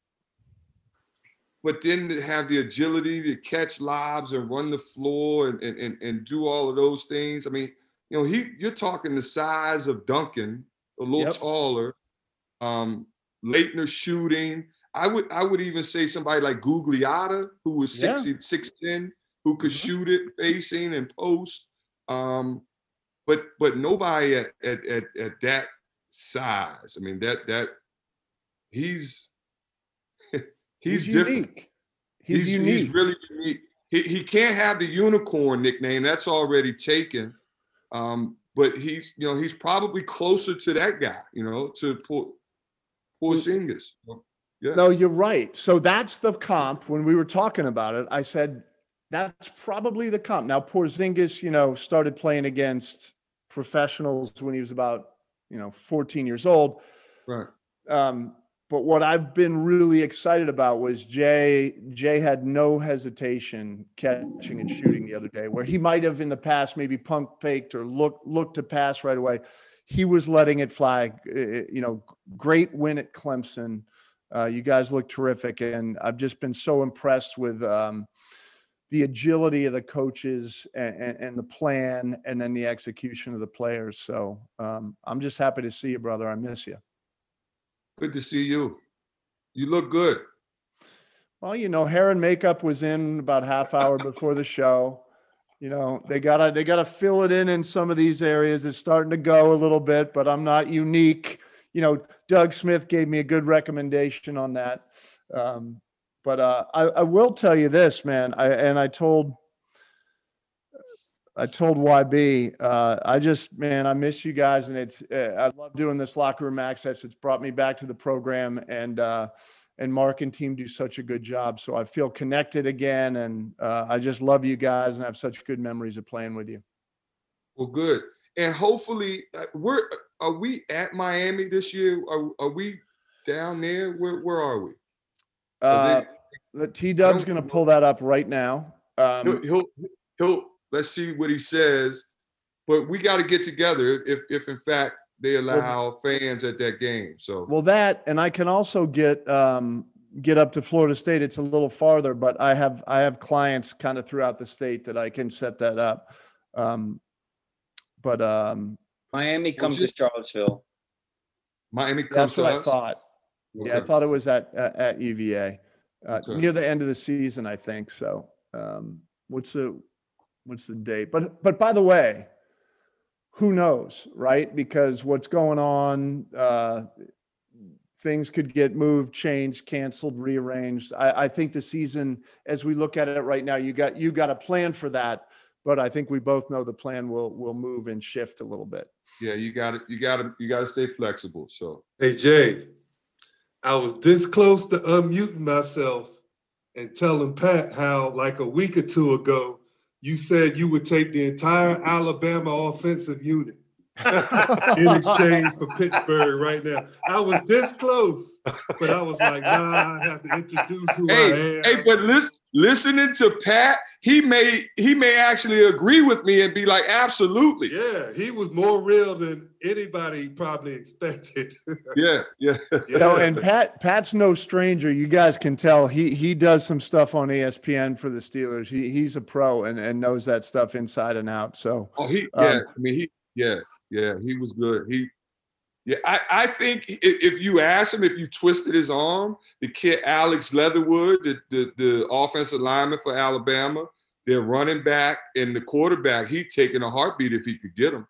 Speaker 2: but then to have the agility to catch lobs and run the floor and, and, and do all of those things. I mean, you know, he you're talking the size of Duncan, a little yep. taller. Um, Leitner shooting. I would I would even say somebody like Gugliotta, who was six ten, who could mm-hmm. shoot it facing and post. Um, but but nobody at, at at at that size. I mean that that he's he's,
Speaker 4: he's
Speaker 2: different.
Speaker 4: Unique. He's,
Speaker 2: he's
Speaker 4: unique.
Speaker 2: He's really unique. He he can't have the unicorn nickname. That's already taken. Um, but he's you know he's probably closer to that guy. You know to Por- Porzingis. Yeah.
Speaker 4: No, you're right. So that's the comp. When we were talking about it, I said, that's probably the comp. Now, Porzingis, you know, started playing against professionals when he was about, you know, fourteen years old.
Speaker 2: Right.
Speaker 4: Um, but what I've been really excited about was Jay. Jay had no hesitation catching and shooting the other day, where he might have in the past maybe punk faked or looked looked to pass right away. He was letting it fly. You know, great win at Clemson. Uh, you guys look terrific, and I've just been so impressed with. Um, the agility of the coaches and, and, and the plan, and then the execution of the players. So um, I'm just happy to see you, brother. I miss you.
Speaker 2: Good to see you. You look good.
Speaker 4: Well, you know, hair and makeup was in about half hour before the show. You know, they gotta, they gotta fill it in in some of these areas. It's starting to go a little bit, but I'm not unique. You know, Doug Smith gave me a good recommendation on that. Um, But uh, I, I will tell you this, man. I and I told, I told Y B. Uh, I just, man, I miss you guys, and it's. Uh, I love doing this locker room access. It's brought me back to the program, and uh, and Mark and team do such a good job. So I feel connected again, and uh, I just love you guys, and I have such good memories of playing with you.
Speaker 2: Well, good, and hopefully, uh, we're. Are we at Miami this year? Are, are we down there? Where Where are we?
Speaker 4: Uh, the T-Dub's going to pull that up right now. Um,
Speaker 2: he'll, he'll, he'll, let's see what he says, but we got to get together if, if in fact they allow well, fans at that game. So,
Speaker 4: well, that, and I can also get, um, get up to Florida State. It's a little farther, but I have, I have clients kind of throughout the state that I can set that up. Um, but, um,
Speaker 1: Miami comes to Charlottesville.
Speaker 2: Miami comes
Speaker 4: to us. That's
Speaker 2: what
Speaker 4: I thought. Okay. Yeah, I thought it was at at, at U V A uh, okay. near the end of the season, I think. So, um, what's the what's the date? But but by the way, who knows, right? Because what's going on, uh, things could get moved, changed, canceled, rearranged. I, I think the season, as we look at it right now, you got you got a plan for that. But I think we both know the plan will will move and shift a little bit.
Speaker 2: Yeah, you got to you got to you got to stay flexible. So,
Speaker 3: hey Jay. I was this close to unmuting myself and telling Pat how, like a week or two ago, you said you would take the entire Alabama offensive unit in exchange for Pittsburgh right now. I was this close, but I was like, nah, I have to introduce who
Speaker 2: hey,
Speaker 3: I am.
Speaker 2: Hey, but listen, listening to Pat, he may he may actually agree with me and be like, absolutely.
Speaker 3: Yeah, he was more real than anybody probably expected.
Speaker 2: yeah, yeah.
Speaker 4: You know, and Pat Pat's no stranger. You guys can tell he he does some stuff on E S P N for the Steelers. He he's a pro and, and knows that stuff inside and out. So
Speaker 2: oh he yeah, um, I mean he yeah. Yeah, he was good. He, yeah, I, I think if, if you ask him, if you twisted his arm, the kid Alex Leatherwood, the, the the offensive lineman for Alabama, their running back and the quarterback, he'd taken a heartbeat if he could get him.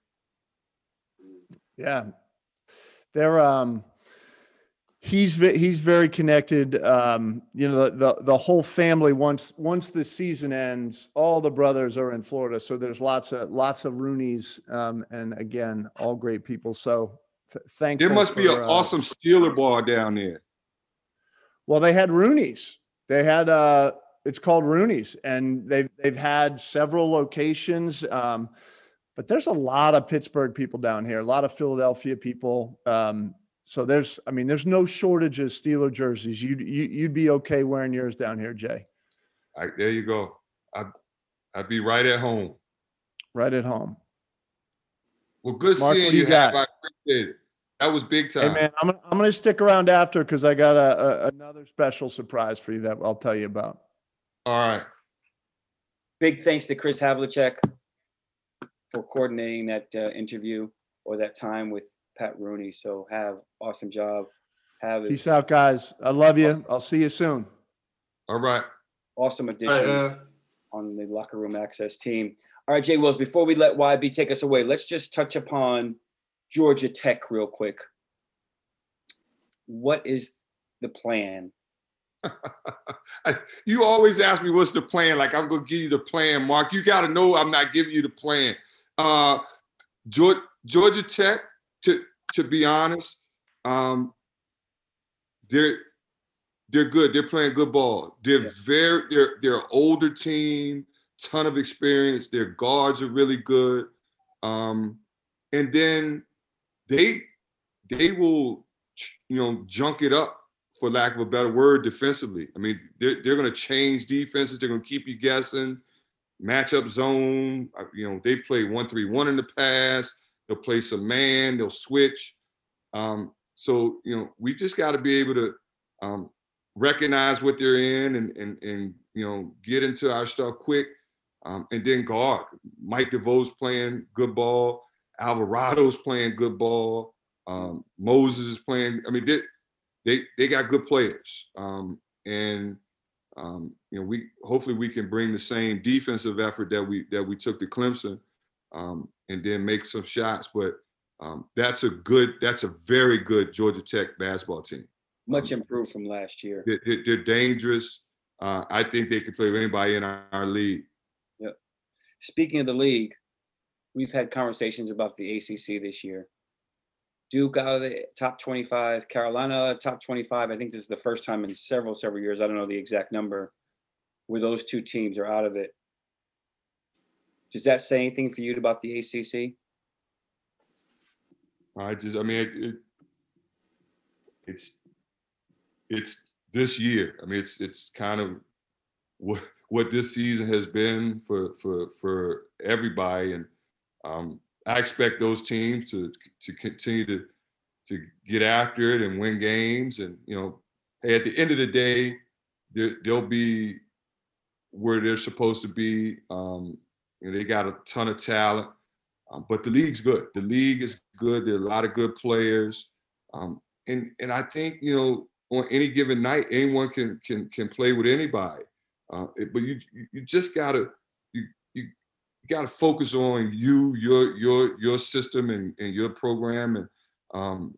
Speaker 4: Yeah, they're um, he's he's very connected. Um, you know, the, the the whole family. Once once the season ends, all the brothers are in Florida, so there's lots of lots of Rooneys, um, and again, all great people. So, th- thankful.
Speaker 2: There must
Speaker 4: for,
Speaker 2: be an
Speaker 4: uh,
Speaker 2: awesome Steeler bar down there.
Speaker 4: Well, they had Rooney's. They had uh, it's called Rooney's, and they've they've had several locations. Um, but there's a lot of Pittsburgh people down here, a lot of Philadelphia people. Um, so there's, I mean, there's no shortage of Steeler jerseys. You'd you, you'd be okay wearing yours down here, Jay.
Speaker 2: All right, there you go. I I'd be right at home.
Speaker 4: Right at home.
Speaker 2: Well, good
Speaker 4: Mark,
Speaker 2: seeing
Speaker 4: what do
Speaker 2: you.
Speaker 4: you got?
Speaker 2: Hap. I appreciate it. That was big
Speaker 4: Hey
Speaker 2: time.
Speaker 4: man, I'm gonna, I'm gonna stick around after because I got a, a another special surprise for you that I'll tell you about.
Speaker 2: All right.
Speaker 1: Big thanks to Chris Havlicek for coordinating that uh, interview or that time with Pat Rooney. So have awesome job. Have is
Speaker 4: Peace out, guys. I love you. I'll see you soon.
Speaker 2: All right.
Speaker 1: awesome
Speaker 3: All
Speaker 1: addition
Speaker 3: right, uh,
Speaker 1: on the locker room access team. All right, Jay Wills, before we let Y B take us away, let's just touch upon Georgia Tech real quick. What is the plan?
Speaker 2: You always ask me what's the plan. Like I'm gonna give you the plan, Mark. You got to know I'm not giving you the plan. Uh, Georgia, Georgia Tech, to to be honest, um, they're they're good. They're playing good ball. They're
Speaker 1: Yeah.
Speaker 2: very they're they're an older team, ton of experience. Their guards are really good, um, and then they they will you know junk it up, for lack of a better word, defensively. I mean, they're, they're going to change defenses. They're going to keep you guessing. Matchup zone. You know, they play one three one in the past. They'll play some man. They'll switch. Um, so, you know, we just got to be able to um, recognize what they're in and, and, and, you know, get into our stuff quick. Um, and then guard. Mike DeVoe's playing good ball. Alvarado's playing good ball. Um, Moses is playing. I mean, they, They they got good players, um, and um, you know we hopefully we can bring the same defensive effort that we that we took to Clemson, um, and then make some shots. But um, that's a good that's a very good Georgia Tech basketball team.
Speaker 1: Much improved from last year.
Speaker 2: They're, they're, they're dangerous. Uh, I think they can play with anybody in our, our league.
Speaker 1: Yep. Speaking of the league, we've had conversations about the A C C this year. Duke out of the top twenty-five, Carolina top twenty-five. I think this is the first time in several, several years, I don't know the exact number, where those two teams are out of it. Does that say anything for you about the A C C?
Speaker 2: I just, I mean, it, it, it's it's this year. I mean, it's it's kind of what what this season has been for for for everybody, and um, I expect those teams to to continue to to get after it and win games. And you know, hey, at the end of the day, they'll be where they're supposed to be. Um, you know, they got a ton of talent, um, but the league's good. The league is good. There are a lot of good players, um, and and I think you know on any given night, anyone can can can play with anybody. Uh, but you you just gotta you you. You got to focus on you, your your your system, and, and your program, and um,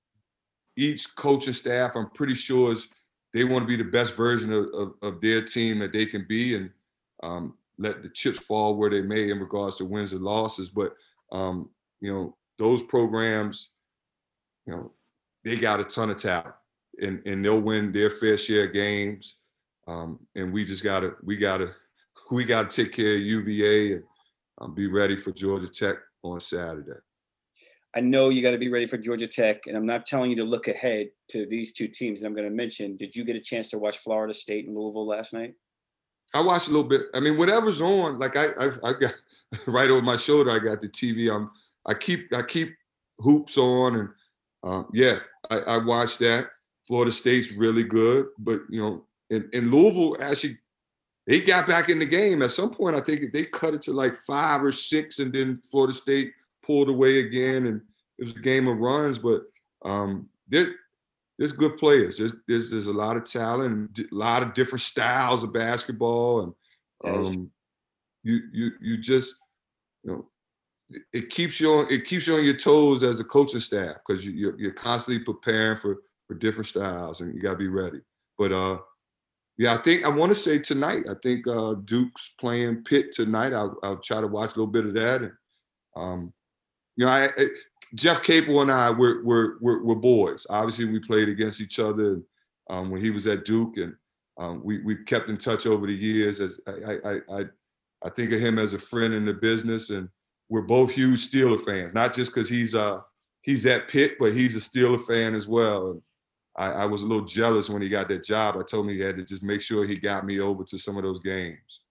Speaker 2: each coaching staff. I'm pretty sure is they want to be the best version of, of, of their team that they can be, and um, let the chips fall where they may in regards to wins and losses. But um, you know those programs, you know, they got a ton of talent, and and they'll win their fair share of games. Um, and we just gotta we gotta we gotta take care of U V A and um, be ready for Georgia Tech on Saturday.
Speaker 1: I know you got to be ready for Georgia Tech, and I'm not telling you to look ahead to these two teams I'm going to mention. Did you get a chance to watch Florida State and Louisville last night?
Speaker 2: I watched a little bit. I mean, whatever's on, like I, I, I got right over my shoulder. I got the T V. I'm, I keep, I keep hoops on, and um, yeah, I, I watched that. Florida State's really good, but you know, in, in Louisville actually. They got back in the game. At some point, I think they cut it to like five or six, and then Florida State pulled away again, and it was a game of runs. But um, there, there's good players. There's, there's there's a lot of talent, a lot of different styles of basketball, and um, you you you just you know it keeps you on it keeps you on your toes as a coaching staff because you, you're you're constantly preparing for for different styles, and you got to be ready. But uh. Yeah, I think I want to say tonight. I think uh, Duke's playing Pitt tonight. I'll, I'll try to watch a little bit of that. And, um, you know, I, I, Jeff Capel and I, we're, we're we're we're boys. Obviously, we played against each other. um, when he was at Duke, and um, we we've kept in touch over the years. As I I I, I think of him as a friend in the business, and we're both huge Steeler fans. Not just because he's uh he's at Pitt, but he's a Steeler fan as well. And I, I was a little jealous when he got that job. I told him he had to just make sure he got me over to some of those games.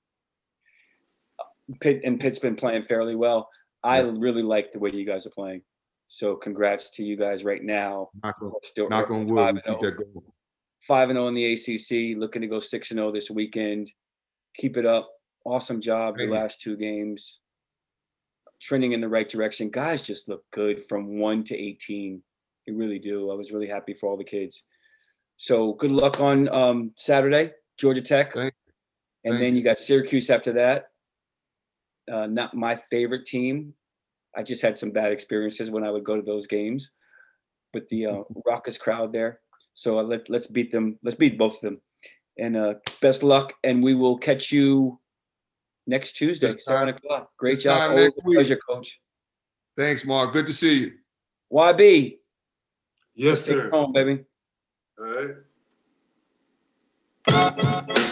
Speaker 1: Pitt and Pitt's been playing fairly well. I
Speaker 2: Yeah.
Speaker 1: really like the way you guys are playing. So congrats to you guys right now.
Speaker 2: Knock on,
Speaker 1: Still
Speaker 2: knock on wood, we keep that going.
Speaker 1: Five and zero in the A C C. Looking to go six and zero this weekend. Keep it up. Awesome job the
Speaker 2: Thank you.
Speaker 1: last two games. Trending in the right direction. Guys just look good from one to eighteen. They really do. I was really happy for all the kids. So good luck on um, Saturday, Georgia Tech,
Speaker 2: Thank
Speaker 1: and
Speaker 2: Thank
Speaker 1: then
Speaker 2: you.
Speaker 1: you got Syracuse after that. Uh, not my favorite team. I just had some bad experiences when I would go to those games, with the uh, raucous crowd there. So uh, let, let's beat them. Let's beat both of them. And uh, best luck. And we will catch you next Tuesday,
Speaker 2: This
Speaker 1: seven
Speaker 2: time-
Speaker 1: o'clock. Great
Speaker 2: this
Speaker 1: job.
Speaker 2: time
Speaker 1: Always
Speaker 2: next
Speaker 1: a
Speaker 2: week.
Speaker 1: pleasure, Coach.
Speaker 2: Thanks, Mark. Good to see you.
Speaker 1: Y B.
Speaker 3: Yes,
Speaker 1: Take it
Speaker 3: sir.
Speaker 1: home, baby.
Speaker 3: All right.